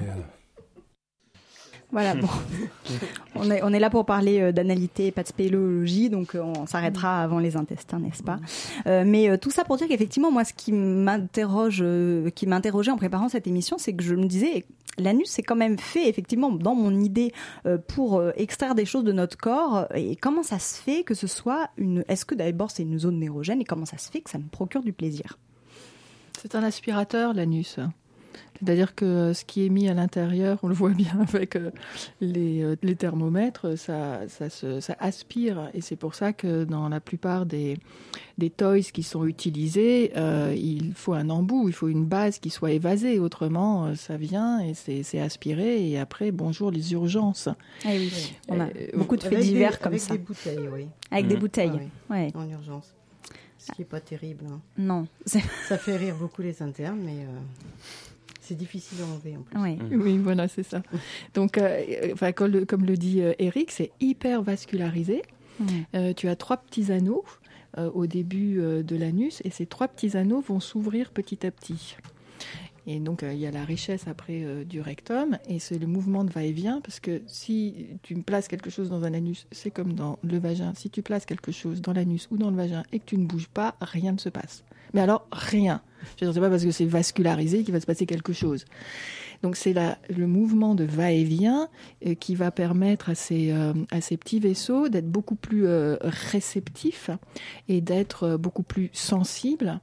Voilà, bon. On est là pour parler d'analité et pas de spéléologie, donc on s'arrêtera avant les intestins, n'est-ce pas? Mais tout ça pour dire qu'effectivement, moi, ce qui m'interrogeait en préparant cette émission, c'est que je me disais, l'anus, c'est quand même fait, effectivement, dans mon idée, pour extraire des choses de notre corps. Et comment ça se fait que ce soit est-ce que d'abord c'est une zone érogène et comment ça se fait que ça me procure du plaisir? C'est un aspirateur, l'anus. C'est-à-dire que ce qui est mis à l'intérieur, on le voit bien avec les thermomètres, ça aspire. Et c'est pour ça que dans la plupart des toys qui sont utilisés, il faut un embout, il faut une base qui soit évasée. Autrement, ça vient et c'est aspiré. Et après, bonjour les urgences. Ah oui, on a beaucoup de faits divers comme ça. Avec des bouteilles, oui. Avec des bouteilles, oui. En urgence. Ce qui n'est pas terrible. Hein. Non. Ça fait rire beaucoup les internes, mais... C'est difficile à enlever en plus. Oui, voilà, c'est ça. Donc, comme le dit Éric, c'est hyper vascularisé. Tu as 3 petits anneaux au début de l'anus et ces 3 petits anneaux vont s'ouvrir petit à petit. Et donc, il y a la richesse après du rectum et c'est le mouvement de va-et-vient parce que si tu places quelque chose dans un anus, c'est comme dans le vagin. Si tu places quelque chose dans l'anus ou dans le vagin et que tu ne bouges pas, rien ne se passe. Mais alors, rien. Je ne sais pas parce que c'est vascularisé qu'il va se passer quelque chose. Donc, c'est le mouvement de va-et-vient qui va permettre à ces petits vaisseaux d'être beaucoup plus réceptifs et d'être beaucoup plus sensibles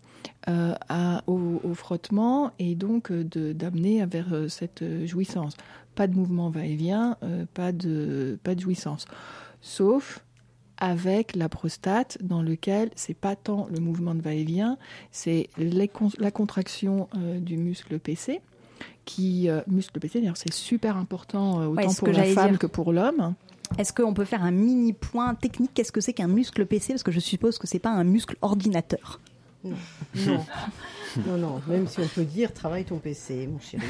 au frottement et donc d'amener vers cette jouissance. Pas de mouvement va-et-vient, pas de jouissance. Sauf avec la prostate, dans lequel c'est pas tant le mouvement de va-et-vient, c'est la contraction du muscle PC. Muscle PC, d'ailleurs, c'est super important autant pour la femme que pour l'homme. Est-ce qu'on peut faire un mini point technique? Qu'est-ce que c'est qu'un muscle PC? Parce que je suppose que c'est pas un muscle ordinateur. Non, même si on peut dire travaille ton PC, mon chéri.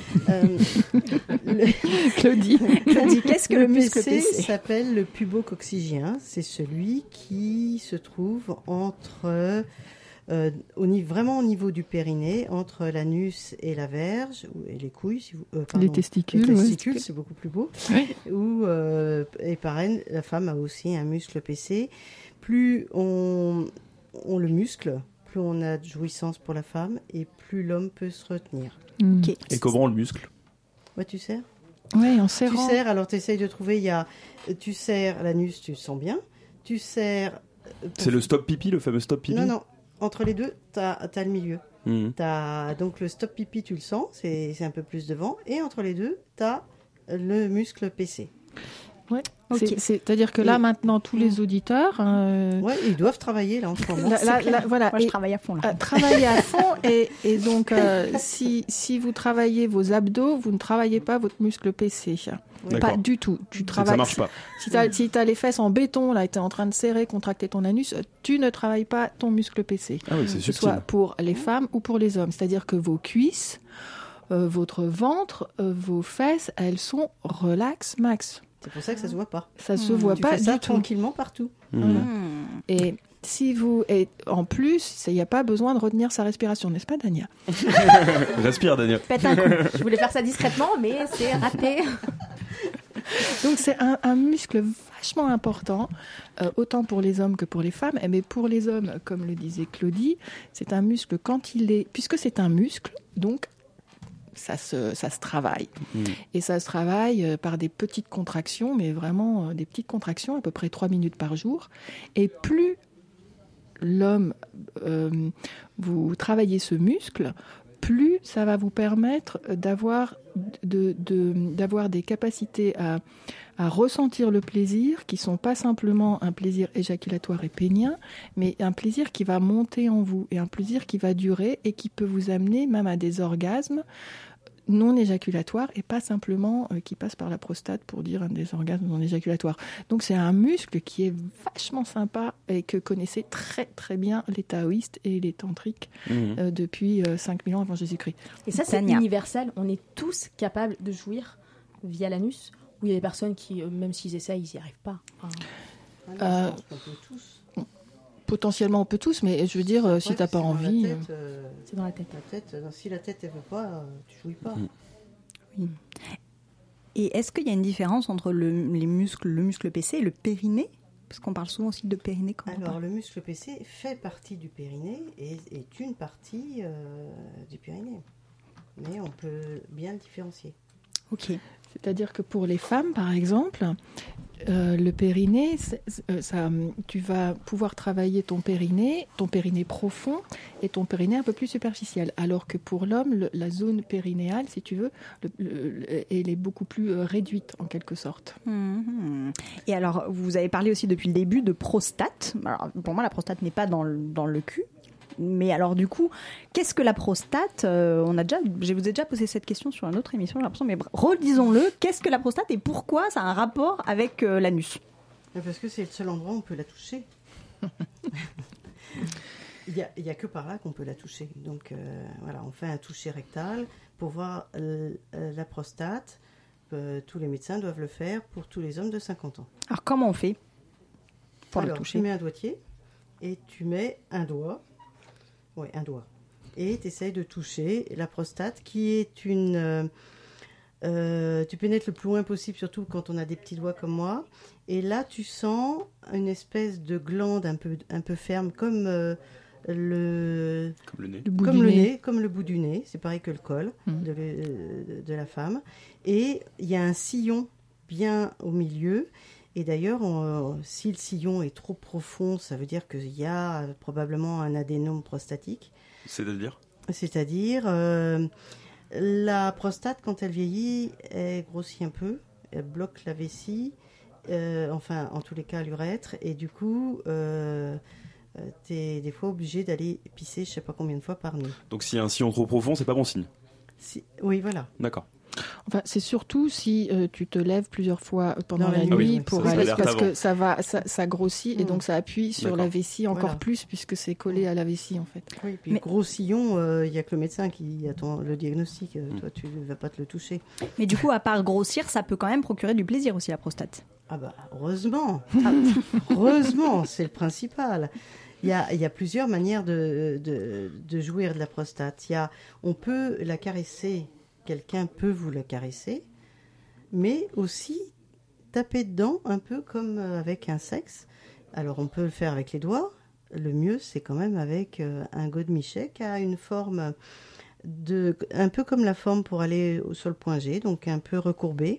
Claudie, qu'est-ce que le muscle PC s'appelle le pubococcygien. C'est celui qui se trouve entre vraiment au niveau du périnée, entre l'anus et la verge et les couilles, les testicules. Les testicules, c'est beaucoup plus beau. Oui. Et pareil, la femme a aussi un muscle PC. Plus on le muscle, plus on a de jouissance pour la femme et plus l'homme peut se retenir. Okay. Et comment on le muscle? Ouais, tu serres? Oui, en serrant. Tu serres, alors tu essayes de trouver, tu serres l'anus, tu sens bien. Tu serres... C'est le stop pipi, le fameux stop pipi? Non. Entre les deux, t'as le milieu. T'as donc le stop pipi, tu le sens, c'est un peu plus devant. Et entre les deux, t'as le muscle PC. Ouais. Okay. C'est-à-dire que là, maintenant, tous les auditeurs... ils doivent travailler, là, en ce moment. Voilà. Moi, je travaille à fond, là. Travailler à fond, et donc, si vous travaillez vos abdos, vous ne travaillez pas votre muscle PC. Pas du tout. Tu travailles... Ça marche pas. Si tu as les fesses en béton, là, et tu es en train de serrer, contracter ton anus, tu ne travailles pas ton muscle PC. Ah oui, c'est que ce soit pour les femmes ou pour les hommes. C'est-à-dire que vos cuisses, votre ventre, vos fesses, elles sont relax max. C'est pour ça que ça se voit pas. Ça se voit pas fais ça du tout. Tranquillement partout. Voilà. Et en plus, il n'y a pas besoin de retenir sa respiration, n'est-ce pas, Dania? Respire, Dania. Pète un coup. Je voulais faire ça discrètement, mais c'est raté. Donc c'est un muscle vachement important, autant pour les hommes que pour les femmes. Mais pour les hommes, comme le disait Claudie, c'est un muscle puisque c'est un muscle, donc ça se travaille. Et ça se travaille par des petites contractions, mais vraiment des petites contractions, à peu près 3 minutes par jour. Et plus l'homme, vous travaillez ce muscle, plus ça va vous permettre d'avoir des capacités à ressentir le plaisir, qui ne sont pas simplement un plaisir éjaculatoire et pénien, mais un plaisir qui va monter en vous, et un plaisir qui va durer et qui peut vous amener même à des orgasmes non éjaculatoire et pas simplement qui passe par la prostate pour dire des orgasmes non éjaculatoires. Donc c'est un muscle qui est vachement sympa et que connaissaient très très bien les taoïstes et les tantriques depuis 5000 ans avant Jésus-Christ. Et ça c'est universel, on est tous capables de jouir via l'anus, ou il y a des personnes qui, même s'ils essayent, ils n'y arrivent pas. On peut tous. Potentiellement on peut tous, mais je veux dire, si t'as pas envie... c'est dans la tête. Si la tête elle veut pas, tu jouis pas. Oui. Et est-ce qu'il y a une différence entre le muscle PC et le périnée? Parce qu'on parle souvent aussi de périnée quand on parle. Le muscle PC fait partie du périnée et est une partie du périnée. Mais on peut bien le différencier. Ok. C'est-à-dire que pour les femmes, par exemple, le périnée, tu vas pouvoir travailler ton périnée profond et ton périnée un peu plus superficiel. Alors que pour l'homme, la zone périnéale, si tu veux, elle est beaucoup plus réduite en quelque sorte. Et alors, vous avez parlé aussi depuis le début de prostate. Alors, pour moi, la prostate n'est pas dans le cul. Mais alors du coup, qu'est-ce que la prostate? Je vous ai déjà posé cette question sur une autre émission, j'ai l'impression, mais redisons-le, qu'est-ce que la prostate et pourquoi ça a un rapport avec l'anus? Parce que c'est le seul endroit où on peut la toucher. Il y a que par là qu'on peut la toucher. Donc voilà, on fait un toucher rectal pour voir la prostate. Tous les médecins doivent le faire pour tous les hommes de 50 ans. Alors comment on fait pour le toucher? Tu mets un doigtier et tu mets un doigt. Oui, un doigt. Et tu essayes de toucher la prostate qui est une... tu pénètres le plus loin possible, surtout quand on a des petits doigts comme moi. Et là, tu sens une espèce de glande un peu ferme, comme le nez. Comme le bout du nez. C'est pareil que le col de la femme. Et il y a un sillon bien au milieu. Et d'ailleurs, si le sillon est trop profond, ça veut dire qu'il y a probablement un adénome prostatique. C'est-à-dire ? C'est-à-dire, la prostate, quand elle vieillit, elle grossit un peu, elle bloque la vessie, en tous les cas l'urètre, et du coup, t'es des fois obligé d'aller pisser je sais pas combien de fois par nuit. Donc s'il y a un sillon trop profond, c'est pas bon signe ? Oui, voilà. D'accord. Enfin, c'est surtout si tu te lèves plusieurs fois pendant la nuit pour aller, parce que ça grossit et donc ça appuie sur la vessie encore plus puisque c'est collé à la vessie en fait. Oui, puis gros sillon, il n'y a que le médecin qui attend le diagnostic. Toi, tu ne vas pas te le toucher. Mais du coup, à part grossir, ça peut quand même procurer du plaisir aussi, la prostate. Ah bah, heureusement. Heureusement, c'est le principal. Il y a plusieurs manières de jouir de la prostate. On peut la caresser. Quelqu'un peut vous la caresser, mais aussi taper dedans un peu comme avec un sexe. Alors on peut le faire avec les doigts. Le mieux, c'est quand même avec un godemichet qui a une forme un peu comme la forme pour aller sur le point G, donc un peu recourbé.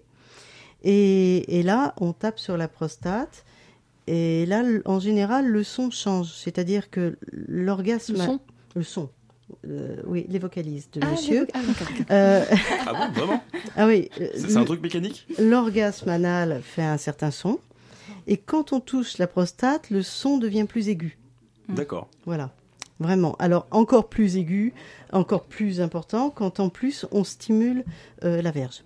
Et là, on tape sur la prostate. Et là, en général, le son change. C'est-à-dire que l'orgasme... Le son. Oui, les vocalises de monsieur. Ah bon, vraiment? Ah oui. C'est un truc mécanique? L'orgasme anal fait un certain son. Et quand on touche la prostate, le son devient plus aigu. D'accord. Voilà. Vraiment. Alors, encore plus aigu, encore plus important, quand en plus on stimule la verge.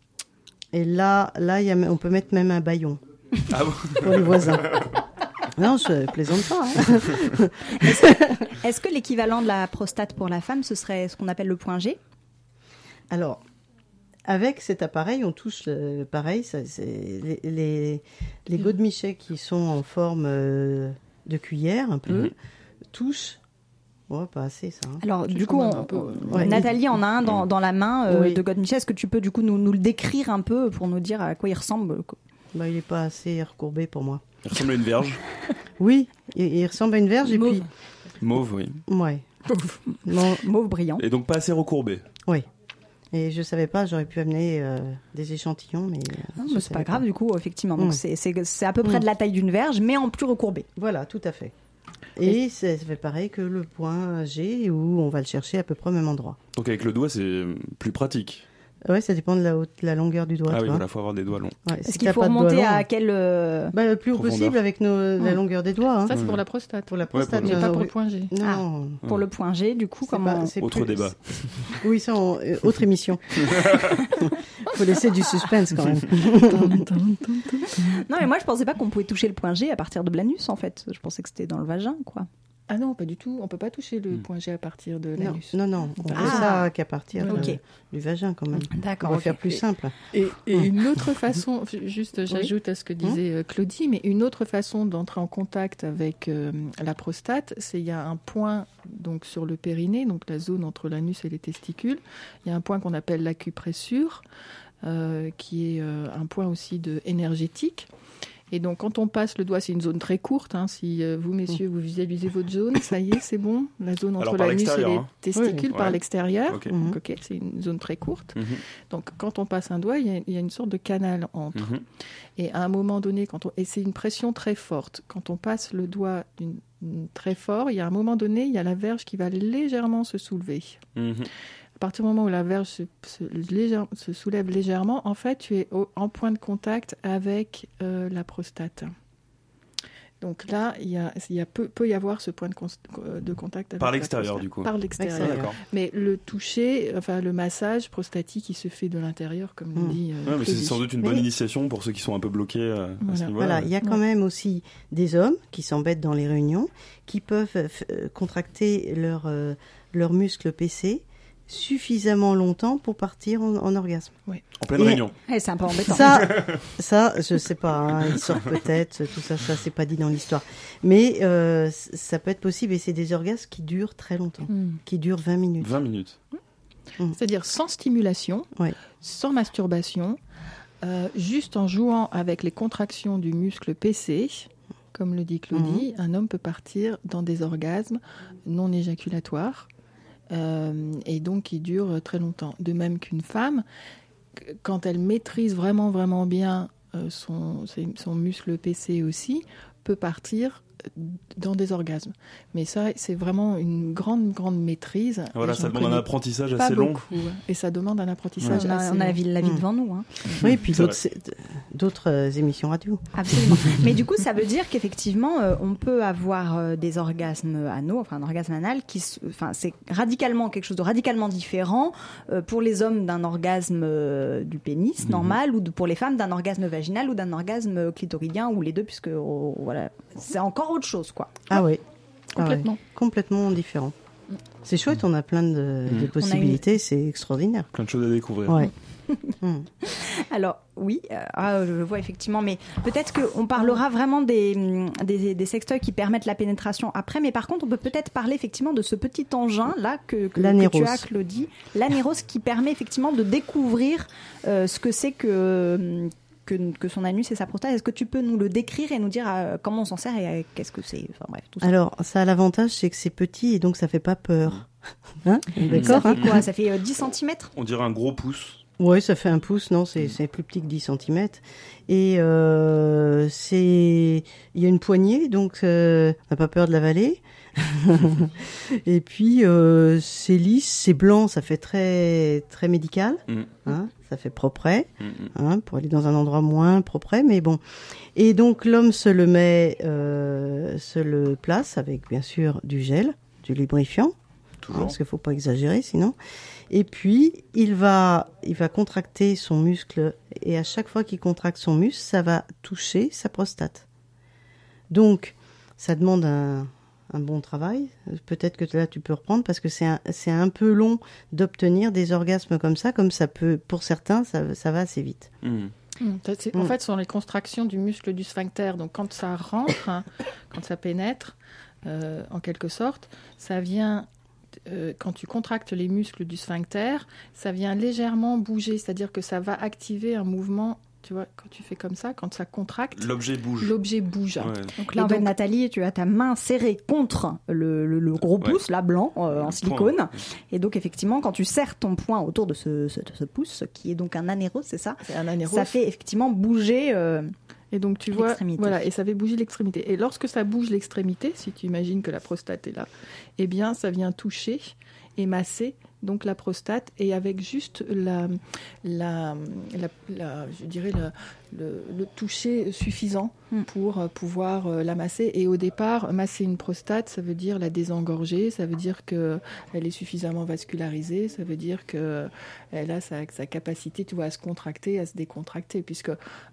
Et là on peut mettre même un bâillon. Ah bon? Pour les voisins. Non, je plaisante pas. Hein. Est-ce que l'équivalent de la prostate pour la femme, ce serait ce qu'on appelle le point G? Alors, avec cet appareil, on touche pareil. C'est les godemichets qui sont en forme de cuillère, un peu, touchent. Ouais, pas assez ça. Hein. Alors du coup, Nathalie en a un dans la main de godemichet. Est-ce que tu peux du coup nous le décrire un peu pour nous dire à quoi il ressemble? Il n'est pas assez recourbé pour moi. Il ressemble à une verge. Oui, il ressemble à une verge et puis... Mauve, oui. Ouais. Mauve brillant. Et donc pas assez recourbé. Oui. Et je savais pas, j'aurais pu amener des échantillons, mais... Non, mais c'est pas grave du coup, effectivement. Donc c'est à peu près de la taille d'une verge, mais en plus recourbé. Voilà, tout à fait. Et ça fait pareil que le point G, où on va le chercher à peu près au même endroit. Donc avec le doigt, c'est plus pratique. Ouais, ça dépend de la longueur du doigt. Ah oui, voilà, faut avoir des doigts longs. Ouais, Est-ce qu'il faut remonter à quel... le plus haut possible avec la longueur des doigts. Hein. Ça, c'est pour la prostate. Pour la prostate, mais pas pour le point G. Non. Pour le point G, du coup, comment... Autre débat. Oui, ça, autre émission. Faut laisser du suspense quand même. Non, mais moi, je pensais pas qu'on pouvait toucher le point G à partir de l'anus, en fait. Je pensais que c'était dans le vagin, quoi. Ah non, pas du tout. On peut pas toucher le point G à partir de l'anus. Non. On fait ça qu'à partir du vagin, quand même. D'accord. On va faire plus simple. Et une autre façon, juste j'ajoute à ce que disait Claudie, mais une autre façon d'entrer en contact avec la prostate, c'est il y a un point donc sur le périnée, donc la zone entre l'anus et les testicules. Il y a un point qu'on appelle l'acupressure, qui est un point aussi énergétique. Et donc, quand on passe le doigt, c'est une zone très courte. Hein. Si vous, messieurs, vous visualisez votre zone, ça y est, c'est bon. La zone entre l'anus et les testicules par l'extérieur. Okay. Donc, c'est une zone très courte. Donc, quand on passe un doigt, il y a une sorte de canal entre. Et à un moment donné, et c'est une pression très forte. Quand on passe le doigt très fort, il y a un moment donné, il y a la verge qui va légèrement se soulever. À partir du moment où la verge se soulève légèrement, en fait, tu es en point de contact avec la prostate. Donc là, peut y avoir ce point de contact avec par la l'extérieur, prostate. du coup. Par l'extérieur. Mais le toucher, le massage prostatique, il se fait de l'intérieur, comme le dit. Mais c'est sans doute une bonne initiation pour ceux qui sont un peu bloqués à ce niveau-là. Voilà, il y a quand même aussi des hommes qui s'embêtent dans les réunions, qui peuvent contracter leurs muscles PC suffisamment longtemps pour partir en orgasme. Oui. En pleine réunion. C'est un peu embêtant. Ça, je sais pas. Hein, il sort peut-être. Tout ça, c'est pas dit dans l'histoire. Mais ça peut être possible et c'est des orgasmes qui durent très longtemps, qui durent 20 minutes. 20 minutes. C'est-à-dire sans stimulation, sans masturbation, juste en jouant avec les contractions du muscle PC. Comme le dit Claudie, un homme peut partir dans des orgasmes non éjaculatoires. Et donc qui dure très longtemps. De même qu'une femme, quand elle maîtrise vraiment, vraiment bien son muscle PC aussi, peut partir dans des orgasmes. Mais ça, c'est vraiment une grande, grande maîtrise. Voilà, ça demande un apprentissage assez long. Et ça demande un apprentissage assez long. On a la vie devant nous. Hein. Oui, et puis d'autres émissions radio. Absolument. Mais du coup, ça veut dire qu'effectivement, on peut avoir des orgasmes anaux, enfin un orgasme anal, c'est radicalement quelque chose de radicalement différent pour les hommes d'un orgasme du pénis normal ou pour les femmes d'un orgasme vaginal ou d'un orgasme clitoridien ou les deux, puisque voilà, c'est encore autre chose, quoi. Ah oui. Complètement. Complètement différent. C'est chouette, on a plein de possibilités, c'est extraordinaire. Plein de choses à découvrir. Ouais. Alors oui, je le vois effectivement, mais peut-être qu'on parlera vraiment des sextoys qui permettent la pénétration après, mais par contre on peut peut-être parler effectivement de ce petit engin là que tu as, Claudie, l'anéros, qui permet effectivement de découvrir ce que c'est que son anus et sa prostate. Est-ce que tu peux nous le décrire et nous dire comment on s'en sert et qu'est-ce que c'est, enfin bref, tout ça. Alors, ça a l'avantage, c'est que c'est petit et donc ça fait pas peur. Hein, d'accord, ça fait quoi? Ça fait 10 cm? On dirait un gros pouce. Oui, ça fait 1 pouce, non, c'est plus petit que 10 cm. Et il y a une poignée, donc on n'a pas peur de l'avaler. Et puis c'est lisse, c'est blanc, ça fait très très médical, hein, ça fait propret, hein, pour aller dans un endroit moins propret, mais bon. Et donc l'homme se le place avec bien sûr du gel, du lubrifiant, hein, parce qu'il faut pas exagérer sinon. Et puis il va contracter son muscle, et à chaque fois qu'il contracte son muscle, ça va toucher sa prostate. Donc ça demande un bon travail. Peut-être que là tu peux reprendre, parce que c'est un peu long d'obtenir des orgasmes comme ça peut, pour certains, ça va assez vite. En fait, ce sont les contractions du muscle du sphincter. Donc quand ça rentre, hein, quand ça pénètre, en quelque sorte, ça vient... quand tu contractes les muscles du sphincter, ça vient légèrement bouger, c'est-à-dire que ça va activer un mouvement. Tu vois, quand tu fais comme ça, quand ça contracte, l'objet bouge. Ouais. Donc là, en fait, Nathalie, tu as ta main serrée contre le gros pouce, là, blanc, en silicone. Point. Et donc, effectivement, quand tu serres ton poing autour de ce pouce, qui est donc un anéros, c'est ça ? C'est un anéros. Ça fait effectivement bouger et donc, tu vois, l'extrémité. voilà, et ça fait bouger l'extrémité. Et lorsque ça bouge l'extrémité, si tu imagines que la prostate est là, eh bien, ça vient toucher et masser donc la prostate, et avec juste je dirais le toucher suffisant pour pouvoir la masser. Et au départ, masser une prostate, ça veut dire la désengorger, ça veut dire qu'elle est suffisamment vascularisée, ça veut dire qu'elle a sa capacité, tu vois, à se contracter, à se décontracter, puisque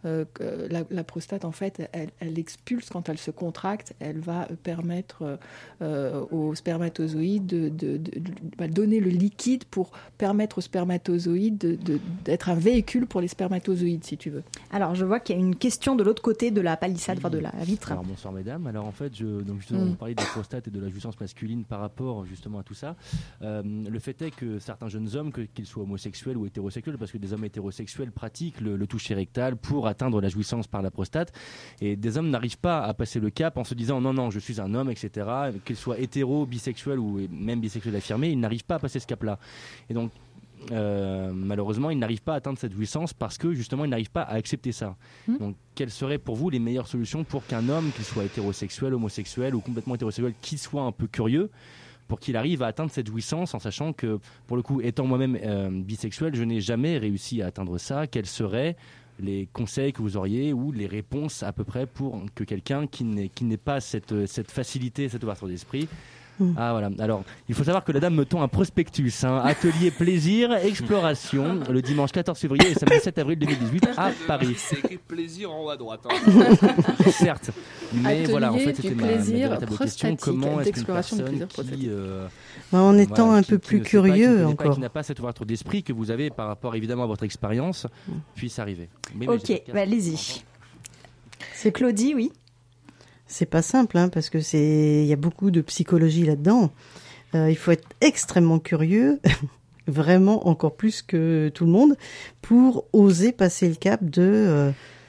la prostate, en fait, elle expulse quand elle se contracte, elle va permettre aux spermatozoïdes de donner le liquide pour permettre aux spermatozoïdes d'être un véhicule pour les spermatozoïdes, si tu veux. Alors, je vois qu'il y a une question de l'autre côté de la palissade, de la vitre. Alors, bonsoir mesdames. Alors en fait, on parlait de la prostate et de la jouissance masculine par rapport justement à tout ça. Le fait est que certains jeunes hommes, qu'ils soient homosexuels ou hétérosexuels, parce que des hommes hétérosexuels pratiquent le toucher rectal pour atteindre la jouissance par la prostate, et des hommes n'arrivent pas à passer le cap en se disant non, je suis un homme, etc. Qu'ils soient hétéro, bisexuels ou même bisexuels affirmés, ils n'arrivent pas à passer ce cap-là. Et donc malheureusement, ils n'arrivent pas à atteindre cette jouissance parce que justement, ils n'arrivent pas à accepter ça. Donc, quelles seraient pour vous les meilleures solutions pour qu'un homme, qu'il soit hétérosexuel, homosexuel ou complètement hétérosexuel, qu'il soit un peu curieux, pour qu'il arrive à atteindre cette jouissance, en sachant que, pour le coup, étant moi-même bisexuel, je n'ai jamais réussi à atteindre ça. Quels seraient les conseils que vous auriez ou les réponses à peu près pour que quelqu'un qui n'ait pas cette facilité, cette ouverture d'esprit. Ah voilà, alors il faut savoir que la dame me tend un prospectus, atelier plaisir, exploration, le dimanche 14 février et samedi 7 avril 2018 à Paris. C'est écrit plaisir en haut à droite. Certes, mais atelier voilà, en fait c'était ma véritable question, comment est-ce qu'une personne qui... en étant un peu plus curieux encore, qui n'a pas cette ouverture d'esprit que vous avez par rapport évidemment à votre expérience, puisse arriver. Ok, allez-y. C'est Claudie, oui. C'est pas simple, parce que il y a beaucoup de psychologie là-dedans. Il faut être extrêmement curieux, vraiment encore plus que tout le monde, pour oser passer le cap de...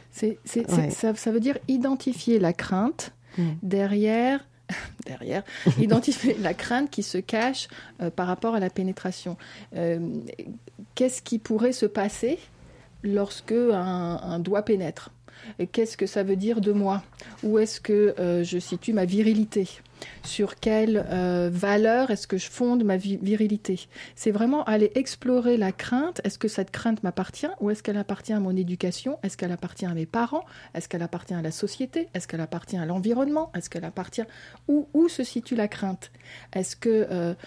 Ça veut dire identifier la crainte derrière, identifier la crainte qui se cache par rapport à la pénétration. Qu'est-ce qui pourrait se passer lorsque un doigt pénètre ? Qu'est-ce que ça veut dire de moi ? Où est-ce que je situe ma virilité ? Sur quelle valeur est-ce que je fonde ma virilité ? C'est vraiment aller explorer la crainte. Est-ce que cette crainte m'appartient ou est-ce qu'elle appartient à mon éducation ? Est-ce qu'elle appartient à mes parents ? Est-ce qu'elle appartient à la société ? Est-ce qu'elle appartient à l'environnement ? Est-ce qu'elle appartient... Où se situe la crainte ? Est-ce que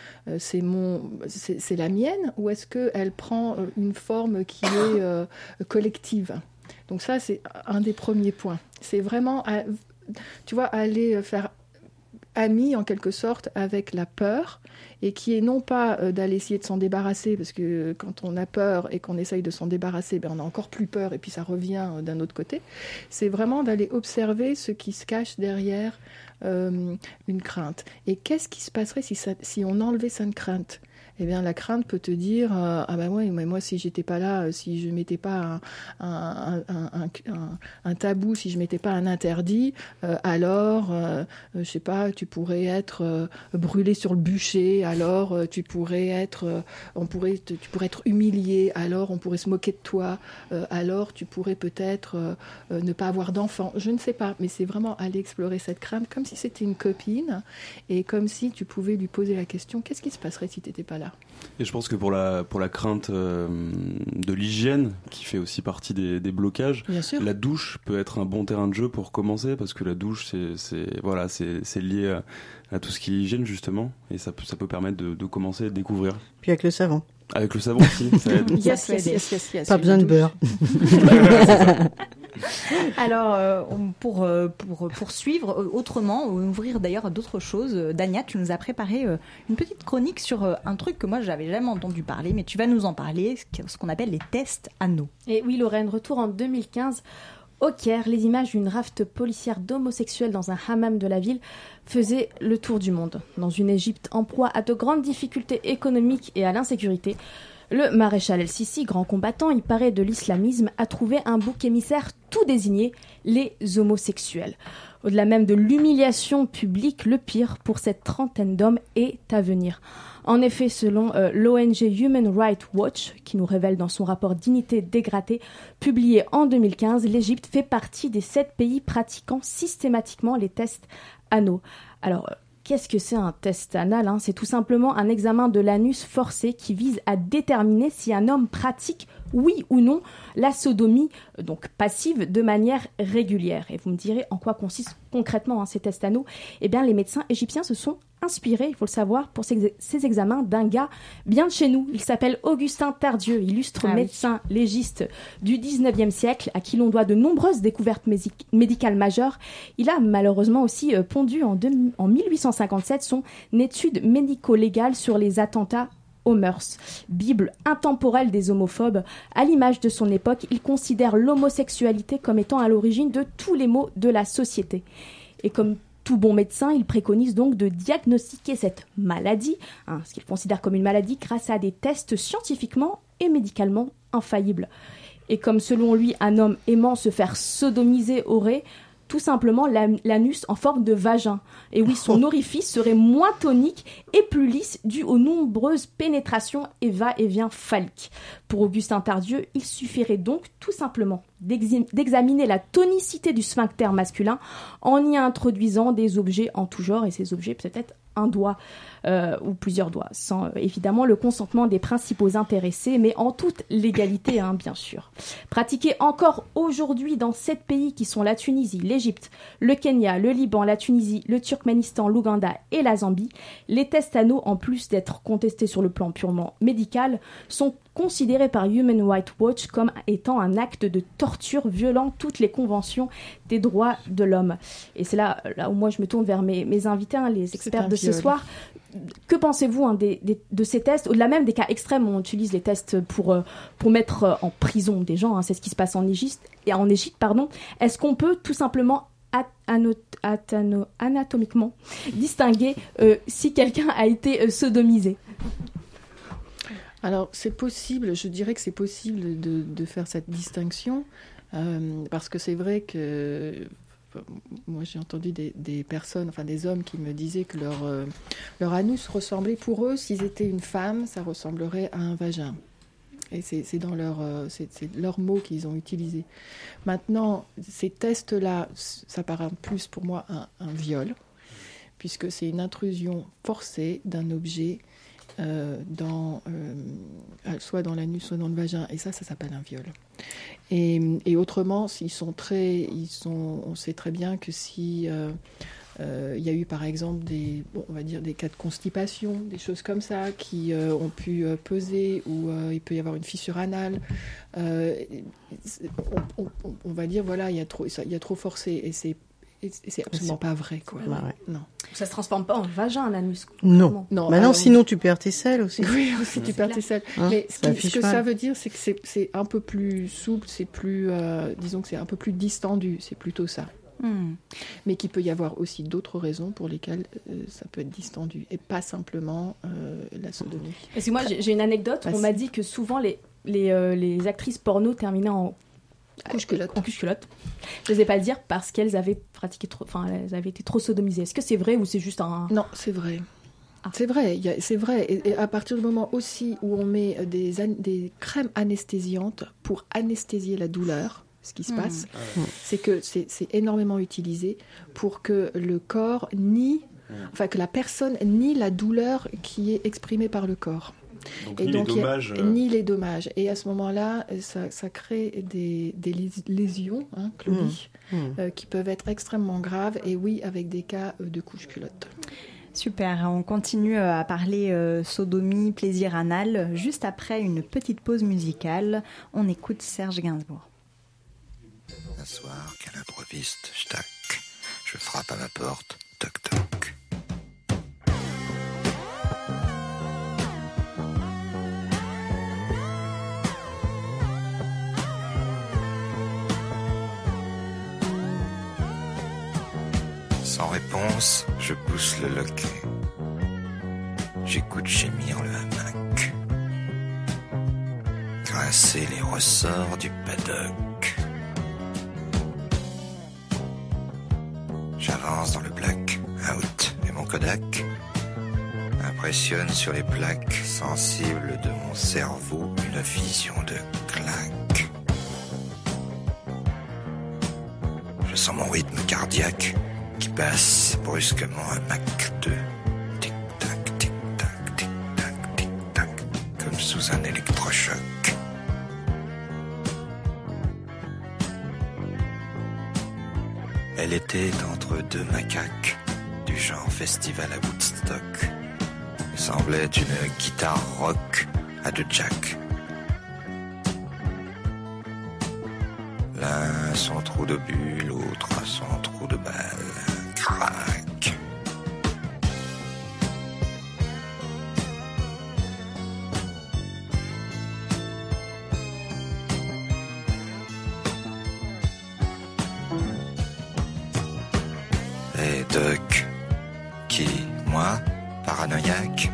c'est la mienne ou est-ce qu'elle prend une forme qui est collective ? Donc ça, c'est un des premiers points. C'est vraiment, tu vois, aller faire ami, en quelque sorte, avec la peur, et qui est non pas d'aller essayer de s'en débarrasser, parce que quand on a peur et qu'on essaye de s'en débarrasser, on a encore plus peur, et puis ça revient d'un autre côté. C'est vraiment d'aller observer ce qui se cache derrière une crainte. Et qu'est-ce qui se passerait si on enlevait cette crainte ? eh bien la crainte peut te dire ah ben ouais, mais moi si j'étais pas là, si je mettais pas un tabou, si je mettais pas un interdit, alors je sais pas, tu pourrais être brûlé sur le bûcher, alors tu pourrais être tu pourrais être humilié, alors on pourrait se moquer de toi, alors tu pourrais peut-être ne pas avoir d'enfant, je ne sais pas, mais c'est vraiment aller explorer cette crainte comme si c'était une copine et comme si tu pouvais lui poser la question, qu'est-ce qui se passerait si tu n'étais pas là? Et je pense que pour la crainte de l'hygiène, qui fait aussi partie des blocages, la douche peut être un bon terrain de jeu pour commencer, parce que la douche, c'est lié à tout ce qui est hygiène, justement, et ça peut permettre de commencer à découvrir. Puis avec le savon. Avec le savon aussi, ça aide. Yes. Pas besoin de beurre. Alors, pour poursuivre autrement, ouvrir d'ailleurs à d'autres choses, Dania, tu nous as préparé une petite chronique sur un truc que moi j'avais jamais entendu parler, mais tu vas nous en parler, ce qu'on appelle les tests anneaux. Et oui, Lorraine, retour en 2015. Au Caire, les images d'une rafte policière d'homosexuels dans un hammam de la ville faisaient le tour du monde. Dans une Égypte en proie à de grandes difficultés économiques et à l'insécurité, le maréchal El-Sisi, grand combattant, il paraît de l'islamisme, a trouvé un bouc émissaire tout désigné, les homosexuels. Au-delà même de l'humiliation publique, le pire pour cette trentaine d'hommes est à venir. En effet, selon l'ONG Human Rights Watch, qui nous révèle dans son rapport Dignité dégradée, publié en 2015, l'Égypte fait partie des 7 pays pratiquant systématiquement les tests anaux. Alors, qu'est-ce que c'est un test anal ? C'est tout simplement un examen de l'anus forcé qui vise à déterminer si un homme pratique, oui ou non, la sodomie, donc passive, de manière régulière. Et vous me direz en quoi consistent concrètement ces tests anaux ? Eh bien, les médecins égyptiens se sont inspirés, il faut le savoir, pour ces examens d'un gars bien de chez nous. Il s'appelle Augustin Tardieu, illustre médecin légiste du 19e siècle, à qui l'on doit de nombreuses découvertes médicales majeures. Il a malheureusement aussi pondu en 1857 son étude médico-légale sur les attentats aux mœurs. Bible intemporelle des homophobes, à l'image de son époque, il considère l'homosexualité comme étant à l'origine de tous les maux de la société. Et comme tout bon médecin, il préconise donc de diagnostiquer cette maladie, ce qu'il considère comme une maladie, grâce à des tests scientifiquement et médicalement infaillibles. Et comme selon lui, un homme aimant se faire sodomiser aurait tout simplement l'anus en forme de vagin. Et oui, son orifice serait moins tonique et plus lisse dû aux nombreuses pénétrations et va-et-vient phalliques. Pour Augustin Tardieu, il suffirait donc tout simplement d'examiner la tonicité du sphincter masculin en y introduisant des objets en tout genre, et ces objets peut-être un doigt ou plusieurs doigts, sans évidemment le consentement des principaux intéressés, mais en toute légalité, bien sûr. Pratiqué encore aujourd'hui dans 7 pays qui sont la Tunisie, l'Égypte, le Kenya, le Liban, la Tunisie, le Turkménistan, l'Ouganda et la Zambie, les tests anaux, en plus d'être contestés sur le plan purement médical, sont considérés par Human Rights Watch comme étant un acte de torture violant toutes les conventions des droits de l'homme. Et c'est là où moi je me tourne vers mes invités, les experts de ce soir. Que pensez-vous de ces tests ? Au-delà même des cas extrêmes, on utilise les tests pour mettre en prison des gens, c'est ce qui se passe en Égypte. Est-ce qu'on peut tout simplement anatomiquement distinguer si quelqu'un a été sodomisé ? Alors, c'est possible, je dirais que c'est possible de faire cette distinction, parce que c'est vrai que moi j'ai entendu des personnes, enfin des hommes qui me disaient que leur anus ressemblait, pour eux, s'ils étaient une femme, ça ressemblerait à un vagin. Et c'est dans leur mot qu'ils ont utilisé. Maintenant, ces tests-là, ça paraît plus pour moi un viol, puisque c'est une intrusion forcée d'un objet soit dans l'anus, soit dans le vagin, et ça s'appelle un viol. Et autrement, on sait très bien que si il y a eu par exemple on va dire des cas de constipation, des choses comme ça qui ont pu peser, ou il peut y avoir une fissure anale, on va dire voilà, il y a trop forcé, et c'est absolument pas vrai, quoi. Non. Ça se transforme pas en vagin, l'anus. Non. Maintenant, sinon tu perds tes selles aussi. Oui, aussi tu perds tes selles. Mais ce que ça veut dire, c'est que c'est un peu plus souple, c'est plus, disons que c'est un peu plus distendu. C'est plutôt ça. Mais qu'il peut y avoir aussi d'autres raisons pour lesquelles ça peut être distendu, et pas simplement la sodomie. Parce que moi, j'ai une anecdote. On m'a dit que souvent, les actrices porno terminaient en couche-culotte. Je n'osais pas le dire parce qu'elles avaient elles avaient été trop sodomisées. Est-ce que c'est vrai ou c'est juste un... Non, c'est vrai. C'est vrai, c'est vrai. Et à partir du moment aussi où on met des crèmes anesthésiantes pour anesthésier la douleur, ce qui se passe, c'est que c'est énormément utilisé pour que le corps que la personne nie la douleur qui est exprimée par le corps. Donc, ni les dommages. Et à ce moment-là, ça crée des lésions, Chloé, qui peuvent être extrêmement graves, et oui, avec des cas de couche-culotte. Super, on continue à parler sodomie, plaisir anal. Juste après une petite pause musicale, on écoute Serge Gainsbourg. Un soir, qu'à l'improviste, je frappe à ma porte, toc toc. Sans réponse, je pousse le loquet. J'écoute gémir le hamac, grincer les ressorts du paddock. J'avance dans le black out et mon Kodak impressionne sur les plaques sensibles de mon cerveau une vision de claque. Je sens mon rythme cardiaque qui passe brusquement à Mach 2. Tic-tac, tic-tac, tic-tac, tic-tac, comme sous un électrochoc. Elle était entre deux macaques, du genre festival à Woodstock. Elle semblait une guitare rock à deux jacks. L'un son trou d'obus, l'autre son trou de balle. Crac. Et Doc, qui, moi, paranoïaque,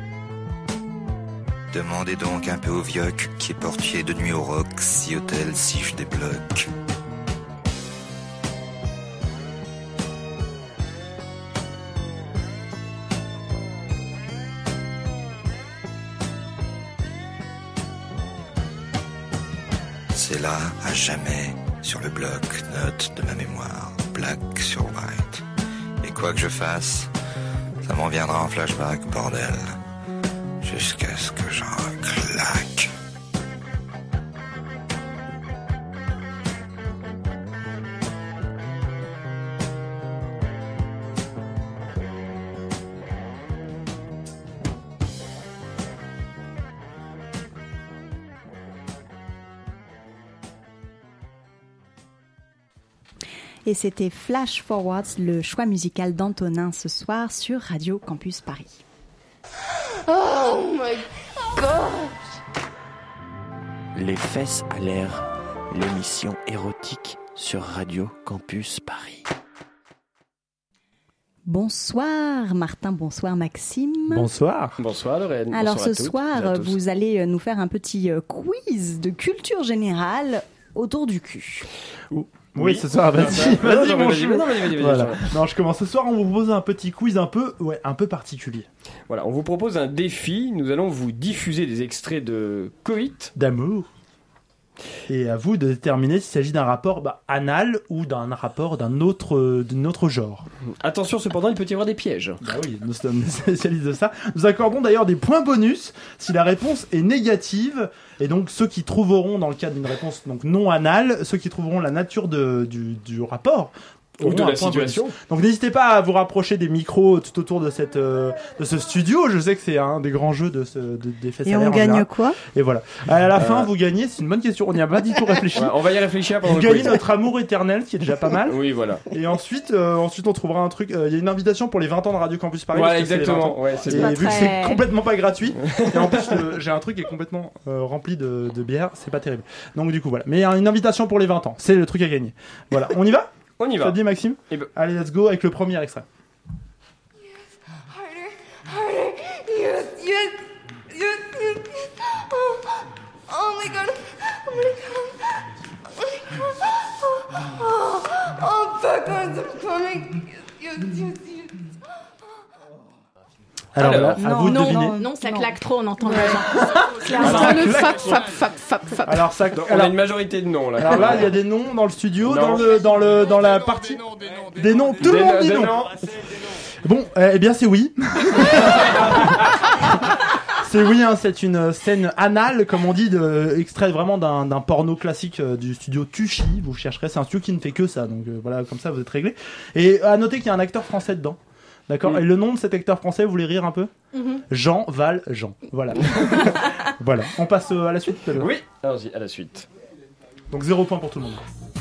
demandez donc un peu au vioc qui est portier de nuit au rock, si hôtel, si je débloque. C'est là, à jamais, sur le bloc-notes de ma mémoire, black sur white. Et quoi que je fasse, ça m'en viendra en flashback, bordel. Jusqu'à ce que j'en claque. Et c'était Flash Forwards, le choix musical d'Antonin ce soir sur Radio Campus Paris. Oh my God! Les fesses à l'air, l'émission érotique sur Radio Campus Paris. Bonsoir Martin, bonsoir Maxime. Bonsoir. Bonsoir Lorraine. Alors bonsoir ce soir, vous allez nous faire un petit quiz de culture générale autour du cul. Oui, ce soir, vas-y, mon chou. Voilà. Non, je commence ce soir, on vous propose un petit quiz un peu particulier. Voilà, on vous propose un défi, nous allons vous diffuser des extraits de coït. D'amour. Et à vous de déterminer s'il s'agit d'un rapport anal ou d'un rapport d'un autre genre. Attention cependant, il peut y avoir des pièges. Bah oui, nous sommes spécialistes de ça. Nous accordons d'ailleurs des points bonus si la réponse est négative. Et donc ceux qui trouveront, dans le cas d'une réponse donc non anale, ceux qui trouveront la nature du rapport ou de la situation. Bonus. Donc n'hésitez pas à vous rapprocher des micros tout autour de ce studio. Je sais que c'est un des grands jeux des fesses à l'air. Et on gagne quoi? Et voilà. À la fin, vous gagnez. C'est une bonne question. On n'y a pas du tout réfléchi. Ouais, on va y réfléchir pendant vous gagnez notre amour éternel, qui est déjà pas mal. Oui, voilà. Et ensuite, on trouvera un truc. Il y a une invitation pour les 20 ans de Radio Campus Paris. Ouais, exactement. Ouais, c'est et vu que c'est complètement pas gratuit, et en plus j'ai un truc qui est complètement rempli de bière, c'est pas terrible. Donc du coup voilà. Mais il y a une invitation pour les 20 ans. C'est le truc à gagner. Voilà. On y va? On y va. Ça te dit, Maxime? Allez, let's go avec le premier extrait. Oh my god. Oh my god. Oh, backwards, I'm coming. Alors là, à vous de deviner. Non, ça claque trop, on entend le fap. Alors ça, on a une majorité de noms là. Alors là, il y a des noms dans le studio, dans la partie. Des noms. Tout le monde dit non. Bon, eh bien c'est oui. C'est oui, hein, c'est une scène anale, comme on dit, extrait vraiment d'un porno classique du studio Tuchy. Vous chercherez, c'est un studio qui ne fait que ça, donc voilà, comme ça vous êtes réglés. Et à noter qu'il y a un acteur français dedans. D'accord. Et le nom de cet acteur français, vous voulez rire un peu? Jean Valjean. Voilà. Voilà. On passe à la suite. Oui. Allons-y, à la suite. Donc 0 point pour tout le monde.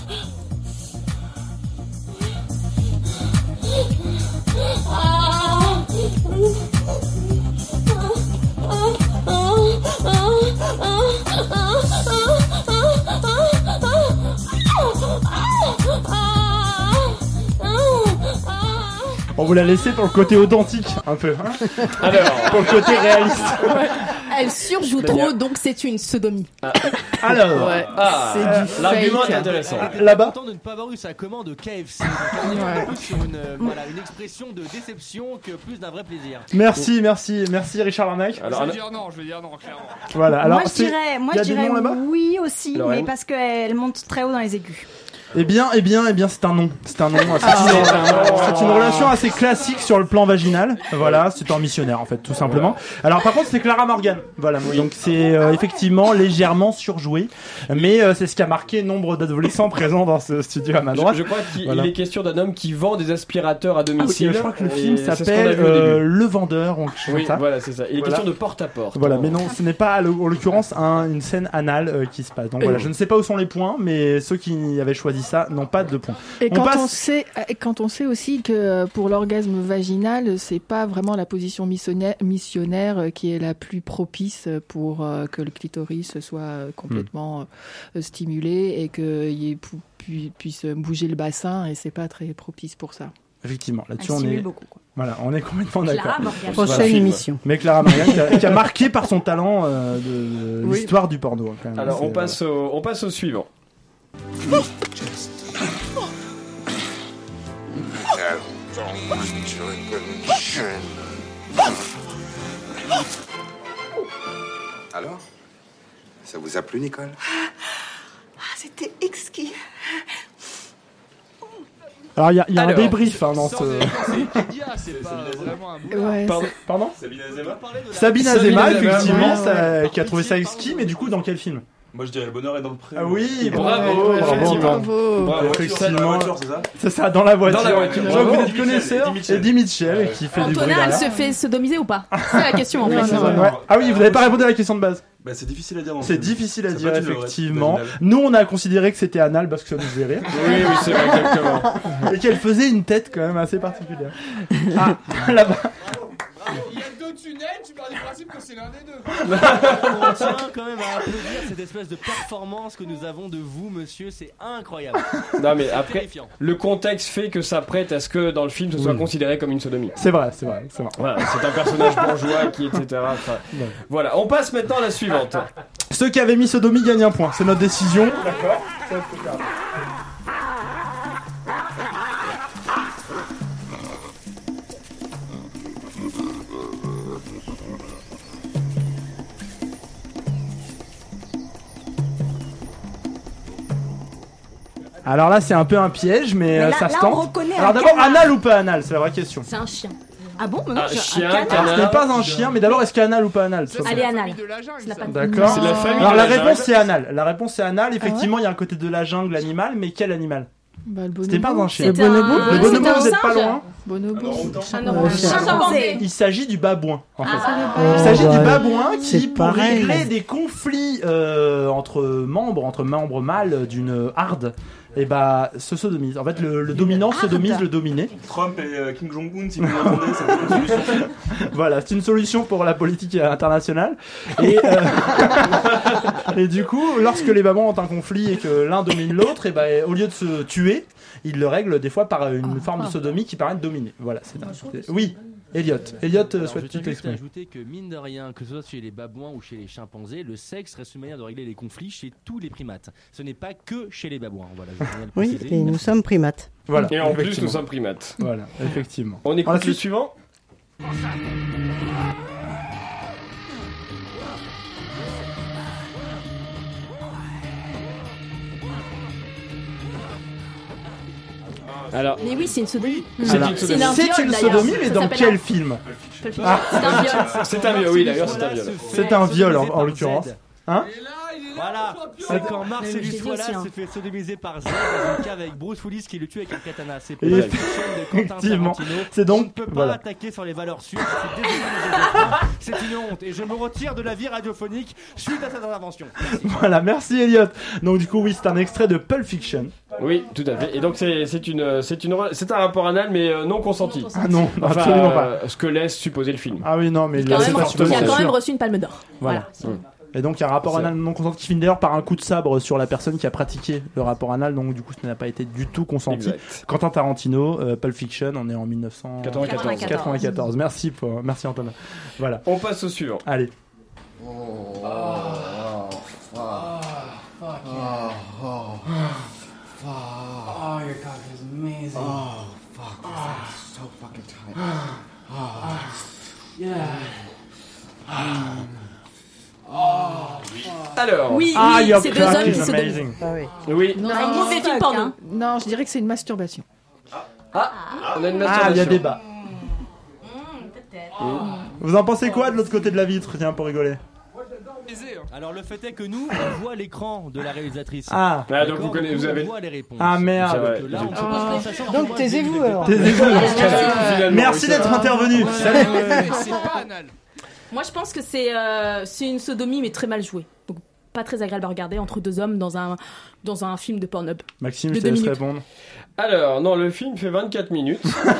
On vous l'a laissé pour le côté authentique, un peu. Hein. Alors, pour le côté réaliste. Elle surjoue trop, donc c'est une sodomie. Alors, c'est du l'argument fake. est intéressant. Là-bas. Content de ne pas avoir eu sa commande KFC. Sur une expression de déception que plus d'un vrai plaisir. Merci Richard Larnac. Je vais dire non, clairement. Voilà. Alors, Moi je dirais oui aussi, Lorraine. mais parce qu'elle monte très haut dans les aigus. Eh bien, c'est un nom. C'est un nom. C'est une relation assez classique sur le plan vaginal. Voilà, c'est un missionnaire en fait, tout simplement. Alors par contre, c'est Clara Morgan. Voilà, donc c'est effectivement légèrement surjoué, mais c'est ce qui a marqué nombre d'adolescents présents dans ce studio à ma droite. Je crois qu'il est question d'un homme qui vend des aspirateurs à domicile. Je crois que le film s'appelle Le Vendeur. Oui, voilà, c'est ça. Il est question de porte-à-porte. Voilà, mais non, ce n'est pas en l'occurrence une scène anale qui se passe. Donc voilà, je ne sais pas où sont les points, mais ceux qui avaient choisi ça n'ont pas de points. Et quand on sait aussi que pour l'orgasme vaginal, c'est pas vraiment la position missionnaire qui est la plus propice pour que le clitoris soit complètement stimulé et qu'il puisse bouger le bassin, et c'est pas très propice pour ça. Effectivement, là-dessus on est beaucoup, quoi. Voilà, on est complètement d'accord. Prochaine émission. Mais Clara Morgan qui a marqué par son talent de l'histoire du porno. Quand même. Alors on passe au suivant. Alors, ça vous a plu, Nicole? C'était exquis. Alors il y a un débrief dans ce. C'est pas vraiment un bon. Pardon. Sabine Azema, effectivement, qui a trouvé ça exquis, mais du coup dans quel film? Moi je dirais Le Bonheur est dans le pré. Ah oui, bravo. Effectivement, c'est ça, dans la voiture. Je vois que vous êtes connaisseur. Eddie Mitchell qui fait du bruit Antonin, elle derrière. se fait sodomiser ou pas? C'est la question en fait. Ouais. Ah oui, vous n'avez pas répondu à la question de base. Bah, c'est difficile à dire. C'est difficile à dire, effectivement. Nous, on a considéré que c'était anal parce que ça nous faisait rire. Oui, c'est vrai, exactement. Et qu'elle faisait une tête quand même assez particulière. Ah, là-bas. Il y a deux tunnels, tu pars du principe que c'est l'un des deux. On tient quand même à applaudir cette espèce de performance que nous avons de vous, monsieur, c'est incroyable. Non mais après, le contexte fait que ça prête à ce que dans le film ce soit considéré comme une sodomie. C'est vrai. Voilà, c'est un personnage bourgeois qui, etc. Enfin, voilà, on passe maintenant à la suivante. Ceux qui avaient mis sodomie gagnent un point, c'est notre décision. D'accord. Alors là, c'est un peu un piège, mais là, ça se là, tente. on reconnaît Alors un d'abord, canard. anal ou pas anal, c'est la vraie question. C'est un chien. Ah bon? Mais non, Un j'ai chien, un canard. Ce n'est pas un chien, mais d'abord, est-ce qu'anal ou pas anal? Elle est anale. Ça n'a pas de- D'accord. C'est la famille Alors de la la réponse jungle. c'est anal. La réponse c'est anal. Effectivement, il y a un côté de la jungle animal, mais quel animal? Le C'était pas un chien. C'était un- Le bonobo, c'était un vous êtes pas singe. loin. Bonobo. Chimpanzé. Il s'agit du babouin, en fait. Ah. Il s'agit du babouin c'est qui, pour pareil. régler des conflits entre membres mâles d'une harde, et bah se sodomise. En fait, le dominant sodomise le dominé. Trump et Kim Jong-un, si vous m'entendez, c'est une solution. Voilà, c'est une solution pour la politique internationale. Et, et du coup, lorsque les mamans ont un conflit et que l'un domine l'autre, et bah, au lieu de se tuer, ils le règlent des fois par une forme de sodomie qui permet de dominer. Voilà, oui. Elliot souhaite tout exprimer. Ajouter que mine de rien, que ce soit chez les babouins ou chez les chimpanzés, le sexe reste une manière de régler les conflits chez tous les primates. Ce n'est pas que chez les babouins. Voilà, oui, et nous sommes primates. Voilà, et en plus, nous sommes primates. Voilà, effectivement. On écoute le suivant. Alors, mais oui, c'est une sodomie. C'est une sodomie, mais dans quel film? C'est un viol. C'est un viol, oui, d'ailleurs, c'est un viol. C'est un viol en l'occurrence. Hein? Voilà, c'est quand Marcellus Wallace s'est fait sodomiser par Z dans une cave avec Bruce Willis qui le tue avec un katana. C'est pas la fiction de Quentin Tarantino. C'est donc, on ne peut pas attaquer sur les valeurs sûres. C'est une honte et je me retire de la vie radiophonique suite à cette intervention. Merci. Voilà, merci Elliot. Donc du coup, oui, c'est un extrait de Pulp Fiction. Oui, tout à fait. Et donc c'est un rapport anal mais non consenti. Ah non, enfin, absolument pas. Ce que laisse supposer le film. Ah oui, non, mais il a quand même reçu une palme d'or. Voilà. Et donc il y a un rapport anal non consenti qui finit d'ailleurs par un coup de sabre sur la personne qui a pratiqué le rapport anal, donc du coup ce n'a pas été du tout consenti. Exact. Quentin Tarantino, Pulp Fiction, on est en 1994. Merci Antonin. Voilà. On passe au suivant. Allez. Oh, your cock is amazing. Oh, fuck. I'm so fucking tight. Yeah. Alors, oui, c'est deux hommes qui se amazing. Oui. Non, un mauvais film porno. Non, je dirais que c'est une masturbation. On a une masturbation. Il y a débat. Peut-être. Vous en pensez quoi de l'autre côté de la vitre, tiens, pour rigoler? Alors le fait est que nous, on voit l'écran de la réalisatrice. Ah, donc vous avez. On voit les réponses. Ah merde. Donc taisez-vous alors. Merci d'être intervenu. Salut. C'est pas anal. Moi, je pense que c'est une sodomie, mais très mal jouée. Donc, pas très agréable à regarder entre deux hommes dans un film de Pornhub. Maxime, je te laisse répondre. Alors, non, le film fait 24 minutes.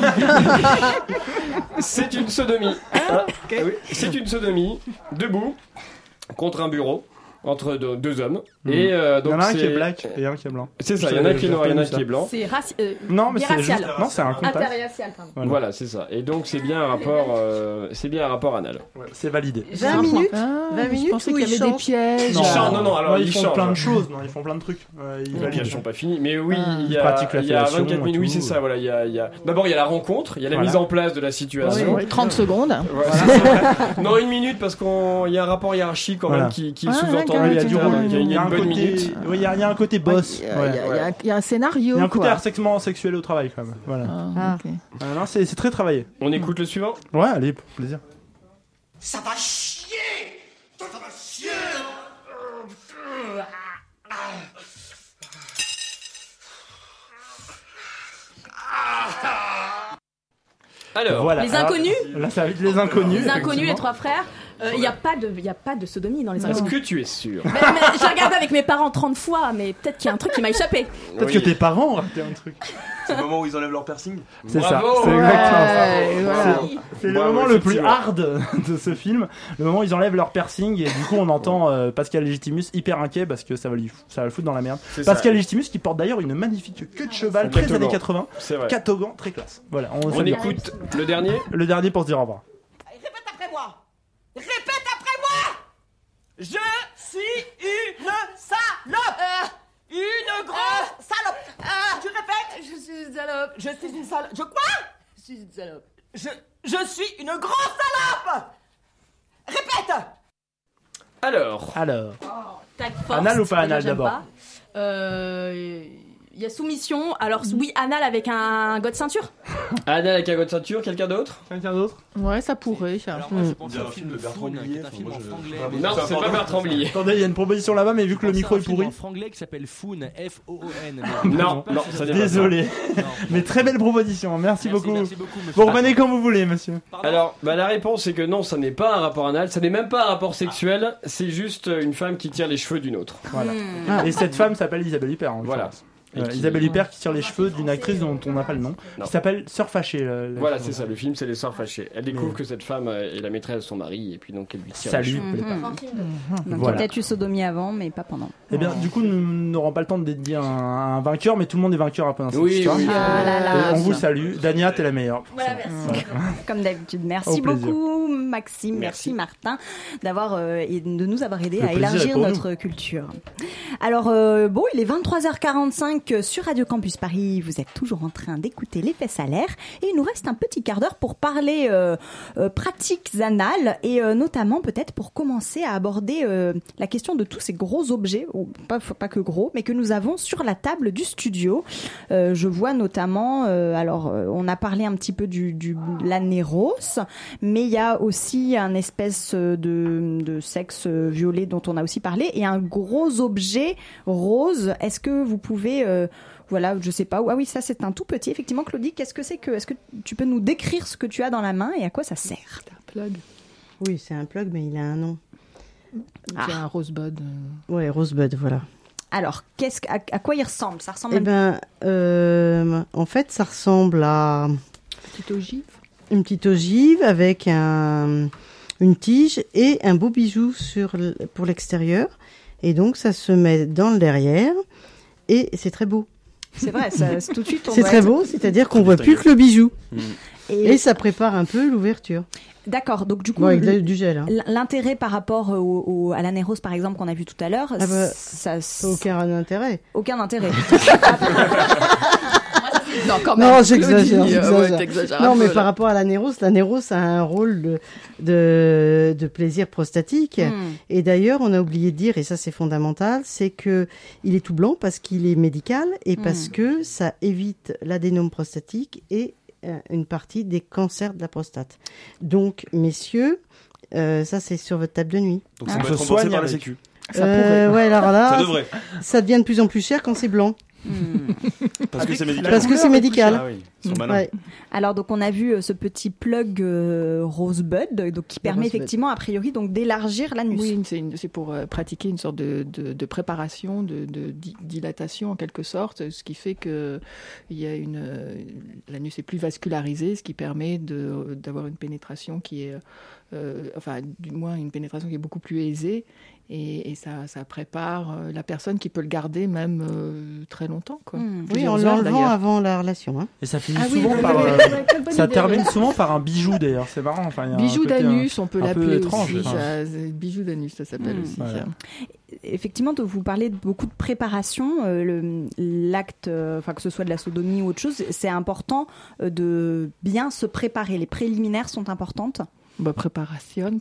C'est une sodomie. Oui, c'est une sodomie, debout, contre un bureau, entre deux hommes. Et donc il y en a un qui est black et un qui est blanc. C'est ça, il y en a un qui est noir, il y en a un qui est blanc. C'est non, mais c'est juste... non, c'est un contact. Interracial, pardon. Voilà, c'est ça. Et donc c'est bien un rapport anal. Ouais, c'est validé. 20 minutes. 20 Je minutes pensais où qu'il y avait des pièges. Non, alors ils font plein de choses. Non, ils font plein de trucs. Les pièges sont pas finis, mais oui, il y a 24 minutes. Oui, c'est ça. Voilà, d'abord il y a la rencontre, il y a la mise en place de la situation. 30 secondes. Non, 1 minute parce qu'il y a un rapport hiérarchique quand même qui sous-entend. Il y a une bonne minute. Oui, il y a un côté boss. Il y a un scénario. Il y a un côté harcèlement sexuel au travail quand même. Voilà. Non, c'est très travaillé. On écoute le suivant. Ouais, allez, pour plaisir. Ça va chier. Ça va chier. Alors, voilà. Les inconnus. Là, ça va être les inconnus. Les inconnus, les trois frères. Il n'y a pas de sodomie dans les inconnus. Est-ce que tu es sûr? Mais j'ai regardé avec mes parents 30 fois, mais peut-être qu'il y a un truc qui m'a échappé. Peut-être que tes parents ont raté un truc. C'est le moment où ils enlèvent leur piercing. C'est ça. C'est exactement. C'est le moment le plus hard de ce film. Le moment où ils enlèvent leur piercing et du coup on entend Pascal Légitimus hyper inquiet parce que ça va le foutre dans la merde. Pascal Légitimus qui porte d'ailleurs une magnifique queue de cheval très années 80. C'est vrai. Catogan, très classe. Voilà. On écoute le dernier. Le dernier pour se dire au revoir. Répète après moi. Répète après moi. Je suis une salope. Une grosse salope. Tu répètes. Je suis une salope. Je suis une salope. Je quoi? Je suis une salope. Je suis une grosse salope. Répète. Alors. Anal ou pas anal d'abord? Il y a soumission. Alors oui, anal avec un god ceinture. Anal avec un god de ceinture. Quelqu'un d'autre? Ouais, ça pourrait. Ça. Alors moi, je pense à un film de Bertrand Blier. Non, c'est pas Bertrand Blier. Attendez, il y a une proposition là-bas, mais vu que le micro est pourri. En franglais qui s'appelle Foon, F-O-O-N. Non, ça n'est pas. Désolé. Mais très belle proposition. Merci beaucoup. Vous revenez quand vous voulez, monsieur. Alors, la réponse c'est que non, ça n'est pas un rapport anal, ça n'est même pas un rapport sexuel, c'est juste une femme qui tire les cheveux d'une autre. Voilà. Et cette femme s'appelle Isabelle Huppert. Voilà. Isabelle Huppert qui tire les cheveux d'une actrice dont on n'a pas le nom, qui s'appelle Sœur Fâchée. Voilà, c'est ça, le film, c'est Les Sœurs Fâchées. Elle découvre que cette femme est la maîtresse de son mari, et puis donc elle lui tire les cheveux. Donc il y a peut-être eu sodomie avant, mais pas pendant. Eh bien, du coup, nous n'aurons pas le temps de dire un vainqueur, mais tout le monde est vainqueur un peu dans cette Oui, histoire. oui. On vous salue. Dania, t'es la meilleure. Voilà, merci. Comme d'habitude. Merci Au plaisir. beaucoup, Maxime. Merci Martin, et de nous avoir aidés Le à plaisir est élargir pour notre culture. Alors, il est 23h45 sur Radio Campus Paris. Vous êtes toujours en train d'écouter Les Fesses à l'air. Et il nous reste un petit quart d'heure pour parler pratiques anales et notamment peut-être pour commencer à aborder la question de tous ces gros objets, ou pas que gros, mais que nous avons sur la table du studio. Je vois notamment, on a parlé un petit peu de l'anéros, mais il y a aussi un espèce de sexe violet dont on a aussi parlé, et un gros objet rose. Est-ce que vous pouvez... je sais pas. Ah oui, ça c'est un tout petit. Effectivement, Claudie, est-ce que tu peux nous décrire ce que tu as dans la main et à quoi ça sert? C'est un plug. Oui, c'est un plug, mais il a un nom. C'est un rosebud. Ouais, rosebud, voilà. Alors, à quoi il ressemble? Ça ressemble en fait, ça ressemble à une petite ogive avec une tige et un beau bijou pour l'extérieur. Et donc, ça se met dans le derrière et c'est très beau. C'est vrai, tout de suite. C'est très beau, c'est-à-dire qu'on voit plus que le bijou. Et ça prépare un peu l'ouverture. D'accord, donc du coup, avec du gel. Hein. L'intérêt par rapport à l'anéros, par exemple, qu'on a vu tout à l'heure, ça aucun intérêt. Aucun intérêt. Non, quand même. Non, j'exagère. Non, mais par rapport à l'anéros a un rôle de plaisir prostatique. Et d'ailleurs, on a oublié de dire, et ça c'est fondamental, c'est que il est tout blanc parce qu'il est médical et parce que ça évite l'adénome prostatique et une partie des cancers de la prostate. Donc, messieurs, ça c'est sur votre table de nuit. Donc ça peut être remboursé par la Sécu. Ouais, alors là, ça devrait. Ça devient de plus en plus cher quand c'est blanc. Parce que c'est médical. Parce que c'est médical. Ah oui, ils sont malins. Ouais. Alors donc on a vu ce petit plug rosebud, donc qui permet effectivement a priori donc d'élargir l'anus. Oui, c'est pour pratiquer une sorte de préparation, de dilatation en quelque sorte, ce qui fait que l'anus est plus vascularisé, ce qui permet d'avoir une pénétration qui est du moins une pénétration qui est beaucoup plus aisée. Et ça prépare la personne qui peut le garder même très longtemps, quoi. Oui, en l'enlevant avant la relation. Hein. Et ça finit souvent par... ça termine souvent par un bijou, d'ailleurs. C'est marrant. Bijou d'anus, on peut l'appeler étrange, aussi. Bijou d'anus, ça s'appelle aussi. Ouais. Ça. Effectivement, vous parlez de beaucoup de préparation. L'acte, que ce soit de la sodomie ou autre chose, c'est important de bien se préparer. Les préliminaires sont importantes. Préparation.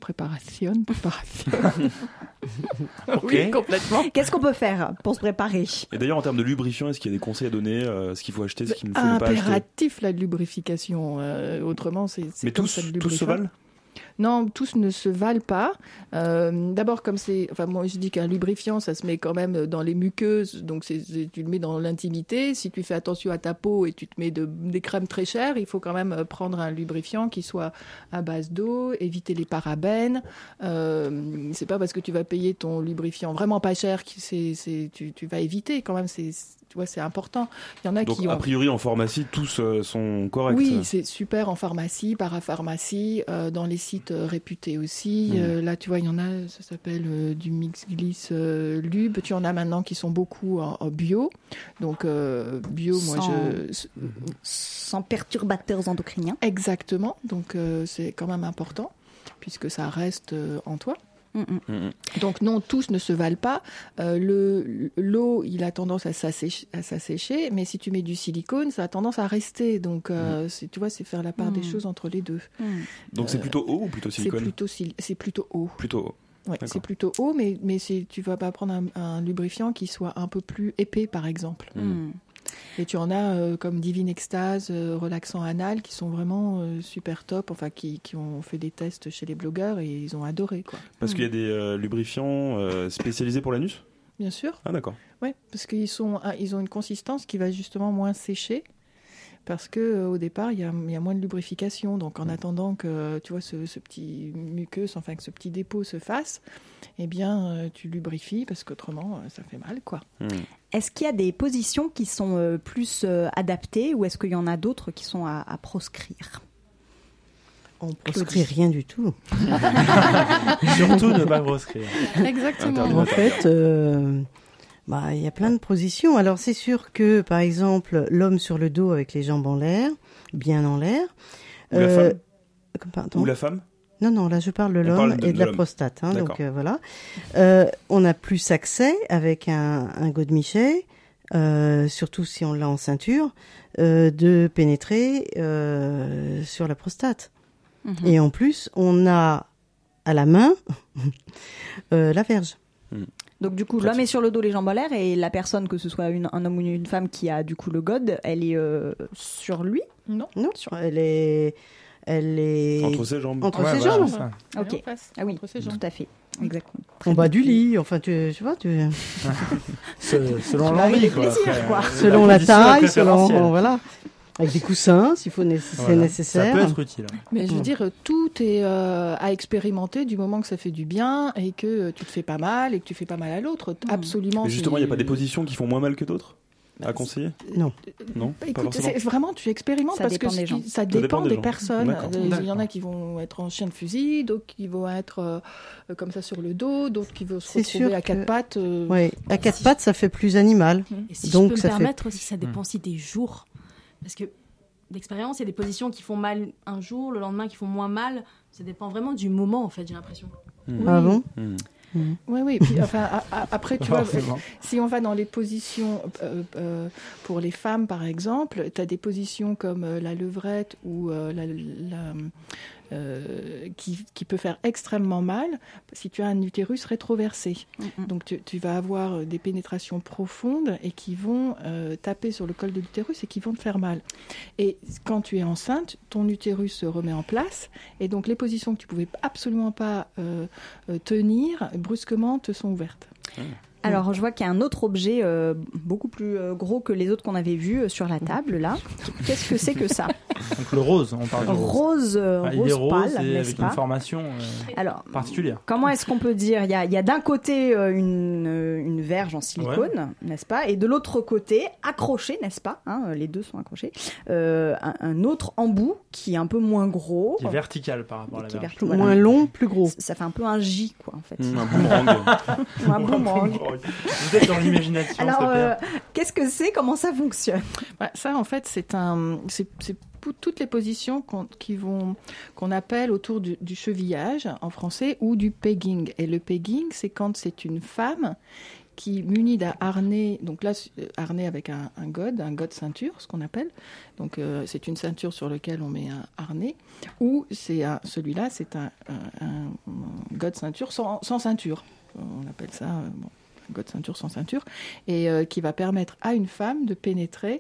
Okay. Oui, complètement. Qu'est-ce qu'on peut faire pour se préparer? Et d'ailleurs, en termes de lubrifiant, est-ce qu'il y a des conseils à donner, ce qu'il faut acheter, ce qu'il ne faut pas acheter? Impératif, la lubrification. Autrement, c'est Mais comme tous ça, se valent? Non, tous ne se valent pas. D'abord, comme moi je dis qu'un lubrifiant, ça se met quand même dans les muqueuses, donc tu le mets dans l'intimité. Si tu fais attention à ta peau et tu te mets des crèmes très chères, il faut quand même prendre un lubrifiant qui soit à base d'eau, éviter les parabènes. C'est pas parce que tu vas payer ton lubrifiant vraiment pas cher que tu vas éviter quand même. C'est important. Il y en a donc, qui a priori, en pharmacie, tous sont corrects. Oui, c'est super en pharmacie, parapharmacie, dans les sites réputés aussi. Là, tu vois, il y en a, ça s'appelle du Mix Gliss Lube. Tu en as maintenant qui sont beaucoup en bio. Donc, bio, sans perturbateurs endocriniens. Exactement. Donc, c'est quand même important, puisque ça reste en toi. Donc non, tous ne se valent pas. L'eau, il a tendance à s'assécher, mais si tu mets du silicone, ça a tendance à rester. Donc tu vois, c'est faire la part des choses entre les deux. Donc c'est plutôt eau ou plutôt silicone? C'est plutôt eau. Plutôt eau. Ouais, c'est plutôt eau, mais tu vas pas prendre un lubrifiant qui soit un peu plus épais, par exemple. Et tu en as comme Divine Extase, relaxant anal, qui sont vraiment super top, qui ont fait des tests chez les blogueurs et ils ont adoré, quoi. Parce qu'il y a des lubrifiants spécialisés pour l'anus? Bien sûr. Ah d'accord. Oui, parce qu'ils ont une consistance qui va justement moins sécher. Parce que au départ, il y a moins de lubrification. Donc, en attendant que tu vois ce petit muqueuse, que ce petit dépôt se fasse, eh bien, tu lubrifies parce qu'autrement, ça fait mal, quoi. Est-ce qu'il y a des positions qui sont plus adaptées ou est-ce qu'il y en a d'autres qui sont à proscrire? On proscrit rien du tout. Surtout ne pas proscrire. Exactement. En fait, il y a plein de positions. Alors c'est sûr que, par exemple, l'homme sur le dos avec les jambes en l'air, bien en l'air. Ou la femme. Pardon. Ou la femme. Non, là je parle de l'homme et de la prostate. Donc voilà. On a plus accès avec un godemichet, surtout si on l'a en ceinture, de pénétrer sur la prostate. Mm-hmm. Et en plus, on a à la main la verge. Donc du coup, l'homme est sur le dos, les jambes en l'air, et la personne, que ce soit un homme ou une femme qui a du coup le god, elle est sur lui? Non, elle est entre ses jambes. Entre ses jambes. Ok. Ah oui, tout à fait. Exactement. En bas du lit, enfin tu vois, selon l'envie, quoi. Selon la taille, voilà. Avec des coussins, s'il faut, c'est nécessaire. Ça peut être utile. Mais je veux dire, tout est à expérimenter du moment que ça fait du bien et que tu te fais pas mal et que tu fais pas mal à l'autre. Absolument. Mais justement, il n'y a pas des positions qui font moins mal que d'autres à conseiller? Non. Écoute, vraiment, tu expérimentes parce que ça dépend des personnes. Il y en a qui vont être en chien de fusil, d'autres qui vont être comme ça sur le dos, d'autres qui vont se retrouver à quatre pattes. Oui, à quatre pattes, ça fait plus animal. Et si donc, je peux me permettre aussi, ça dépend aussi des jours. Parce que d'expérience, il y a des positions qui font mal un jour, le lendemain qui font moins mal. Ça dépend vraiment du moment, en fait, j'ai l'impression. Ah bon? Oui. Puis, après, tu vois, si on va dans les positions, pour les femmes, par exemple, tu as des positions comme la levrette ou qui peut faire extrêmement mal si tu as un utérus rétroversé. Donc, tu vas avoir des pénétrations profondes et qui vont taper sur le col de l'utérus et qui vont te faire mal. Et quand tu es enceinte, ton utérus se remet en place et donc les positions que tu pouvais absolument pas tenir, brusquement, te sont ouvertes. Alors, je vois qu'il y a un autre objet beaucoup plus gros que les autres qu'on avait vus sur la table, là. Qu'est-ce que c'est que ça? Donc le rose, on parle du rose. Rose rose pâle, et n'est-ce avec pas? une formation particulière. Comment est-ce qu'on peut dire? Il y a d'un côté une verge en silicone, n'est-ce pas? Et de l'autre côté, accroché, n'est-ce pas? Les deux sont accrochés. Un autre embout qui est un peu moins gros. Qui est vertical par rapport à la verge. Moins long, plus gros. Ça fait un peu un J, quoi, en fait. Un boomerang. Un boomerang. Vous êtes dans l'imagination. Alors, qu'est-ce que c'est? Comment ça fonctionne? Ça, en fait, c'est toutes les positions qu'on appelle autour du chevillage en français ou du pegging. Et le pegging, c'est quand c'est une femme qui munie d'un harnais, donc là, harnais avec un god ceinture, ce qu'on appelle. Donc, c'est une ceinture sur laquelle on met un harnais. Ou celui-là, c'est un god ceinture sans ceinture. On appelle ça... god ceinture sans ceinture, et qui va permettre à une femme de pénétrer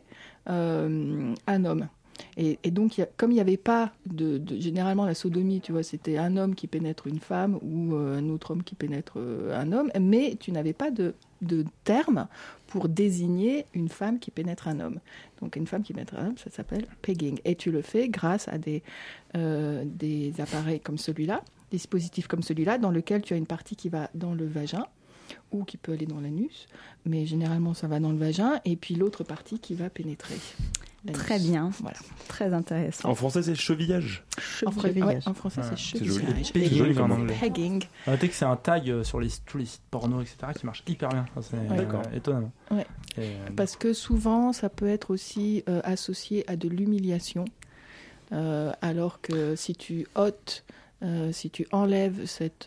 un homme. Et donc, comme il n'y avait pas généralement la sodomie, tu vois, c'était un homme qui pénètre une femme ou un autre homme qui pénètre un homme, mais tu n'avais pas de terme pour désigner une femme qui pénètre un homme. Donc, une femme qui pénètre un homme, ça s'appelle pegging. Et tu le fais grâce à des appareils comme celui-là, des dispositifs comme celui-là, dans lequel tu as une partie qui va dans le vagin, ou qui peut aller dans l'anus, mais généralement ça va dans le vagin, et puis l'autre partie qui va pénétrer l'anus. Très bien, voilà. Très intéressant. En français, c'est chevillage. En français, c'est chevillage. C'est joli en anglais. Pegging. Notez que c'est un tag sur tous les sites porno, etc., qui marche hyper bien. C'est étonnamment. Ouais. Parce que souvent, ça peut être aussi associé à de l'humiliation, alors que si tu ôtes si tu enlèves cette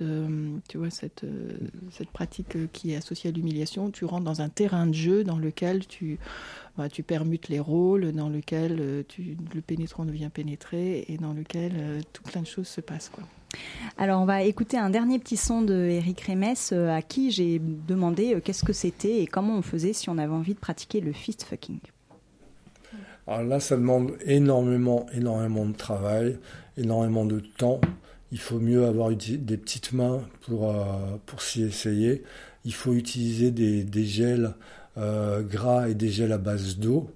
pratique qui est associée à l'humiliation, tu rentres dans un terrain de jeu dans lequel tu permutes les rôles, dans lequel le pénétrant devient pénétré et dans lequel tout plein de choses se passent, quoi. Alors, on va écouter un dernier petit son de Eric Remes, à qui j'ai demandé qu'est-ce que c'était et comment on faisait si on avait envie de pratiquer le fist fucking. Alors là, ça demande énormément de travail, énormément de temps. Il faut mieux avoir des petites mains pour s'y essayer. Il faut utiliser des gels gras et des gels à base d'eau.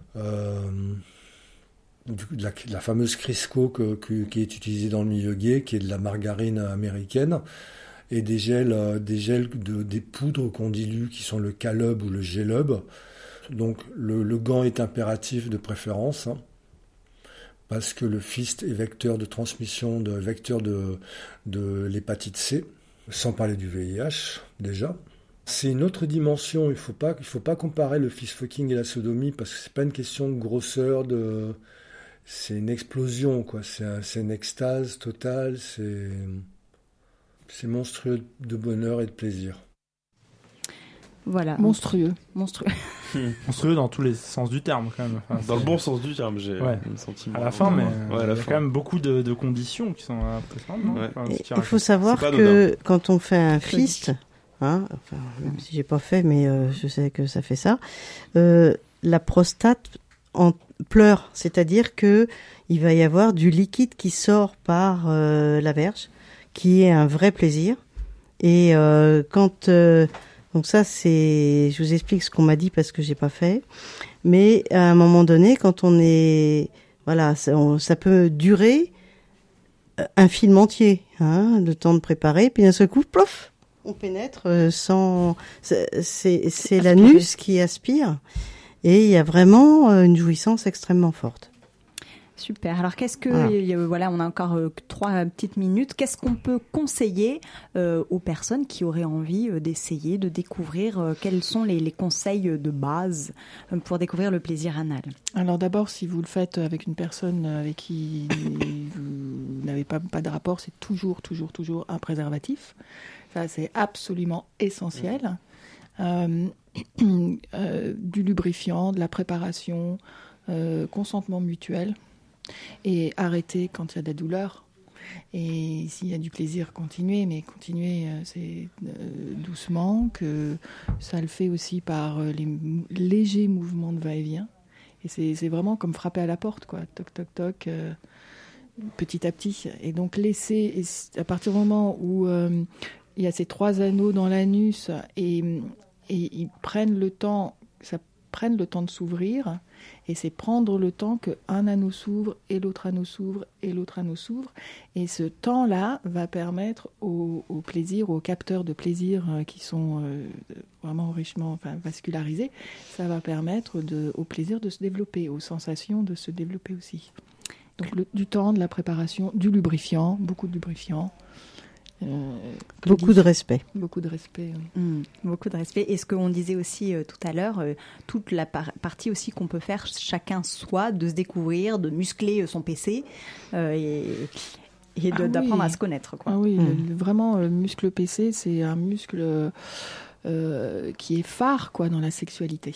La fameuse Crisco qui est utilisée dans le milieu gay, qui est de la margarine américaine. et des gels, des poudres qu'on dilue, qui sont le Calub ou le Gelub. Donc le gant est impératif de préférence, hein, parce que le fist est vecteur de transmission, vecteur de l'hépatite C, sans parler du VIH déjà. C'est une autre dimension, il faut pas comparer le fist fucking et la sodomie, parce que c'est pas une question de grosseur, c'est une explosion, quoi. C'est une extase totale, c'est monstrueux de bonheur et de plaisir. Voilà. Monstrueux. Monstrueux dans tous les sens du terme, quand même. Enfin, dans le bon sens du terme, j'ai un sentiment. À la fin, mais à il y la a fin. quand même beaucoup de conditions qui sont impressionnantes. Non Ouais. Enfin, Il faut savoir que quand on fait un fist, hein, enfin, même si j'ai pas fait, mais je sais que ça fait ça, la prostate pleure, c'est-à-dire que il va y avoir du liquide qui sort par la verge, qui est un vrai plaisir. Et donc ça, je vous explique ce qu'on m'a dit parce que j'ai pas fait. Mais à un moment donné, quand on est, voilà, ça peut durer un film entier, hein, le temps de préparer, puis d'un seul coup, plof, on pénètre sans, c'est l'anus qui aspire, et il y a vraiment une jouissance extrêmement forte. Super. Alors, voilà, on a encore 3 petites minutes. Qu'est-ce qu'on peut conseiller aux personnes qui auraient envie d'essayer, de découvrir quels sont les conseils de base pour découvrir le plaisir anal? Alors d'abord, si vous le faites avec une personne avec qui vous n'avez pas de rapport, c'est toujours un préservatif. Ça, c'est absolument essentiel. Du lubrifiant, de la préparation, consentement mutuel. Et arrêter quand il y a de la douleur. Et s'il y a du plaisir, continuer, mais continuer c'est doucement, que ça le fait aussi par les légers mouvements de va-et-vient. Et c'est vraiment comme frapper à la porte, quoi. Toc, toc, toc, petit à petit. Et donc laisser, à partir du moment où il y a ces 3 anneaux dans l'anus et ils prennent le temps, de s'ouvrir, et c'est prendre le temps qu'un anneau s'ouvre et l'autre anneau s'ouvre et l'autre anneau s'ouvre, et ce temps-là va permettre au plaisir, aux capteurs de plaisir qui sont vraiment richement vascularisés, ça va permettre au plaisir de se développer, aux sensations de se développer aussi. Donc du temps, de la préparation, du lubrifiant, beaucoup de lubrifiant. Beaucoup de respect. Beaucoup de respect. Beaucoup de respect. Et ce qu'on disait aussi tout à l'heure, toute la partie aussi qu'on peut faire chacun soi, de se découvrir, de muscler son PC et d'apprendre à se connaître, quoi. Ah oui, vraiment, le muscle PC, c'est un muscle qui est phare, quoi, dans la sexualité.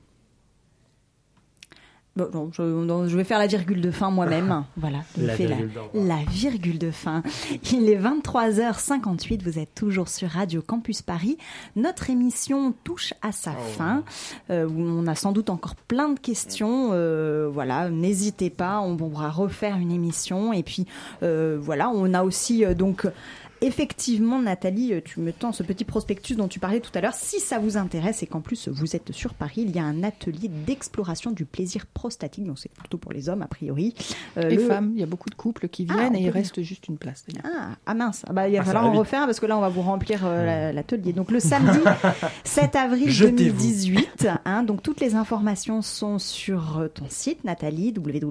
Bon, non, je vais faire la virgule de fin moi-même. Voilà, la virgule de fin. Il est 23h58, vous êtes toujours sur Radio Campus Paris. Notre émission touche à sa fin. On a sans doute encore plein de questions. Voilà, n'hésitez pas, on va refaire une émission. Et puis, voilà, on a aussi donc... Effectivement, Nathalie, tu me tends ce petit prospectus dont tu parlais tout à l'heure. Si ça vous intéresse et qu'en plus vous êtes sur Paris, il y a un atelier d'exploration du plaisir prostatique, donc c'est plutôt pour les hommes a priori. Les femmes, il y a beaucoup de couples qui viennent et il reste juste une place. Ah mince, il va falloir en refaire parce que là on va vous remplir l'atelier. Donc le samedi 7 avril 2018, donc toutes les informations sont sur ton site, Nathalie,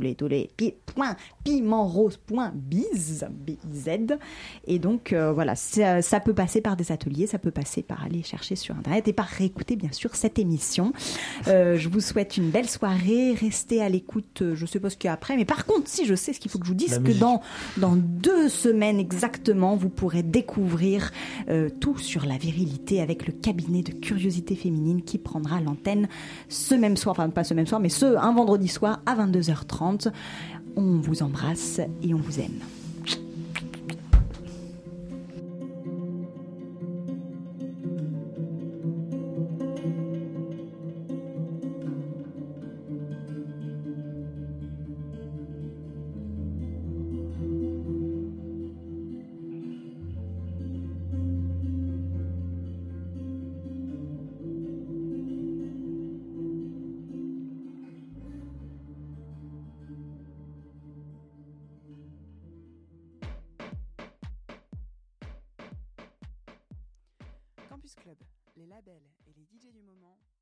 www.pimentrose.biz, et donc voilà, ça peut passer par des ateliers, ça peut passer par aller chercher sur Internet et par réécouter bien sûr cette émission. Je vous souhaite une belle soirée, restez à l'écoute, je sais pas ce qu'il y a après, mais par contre, si je sais ce qu'il faut que je vous dise, que dans 2 semaines exactement, vous pourrez découvrir tout sur la virilité avec le cabinet de curiosité féminine qui prendra l'antenne ce même soir, enfin pas ce même soir, mais un vendredi soir à 22h30. On vous embrasse et on vous aime. les labels et les DJ du moment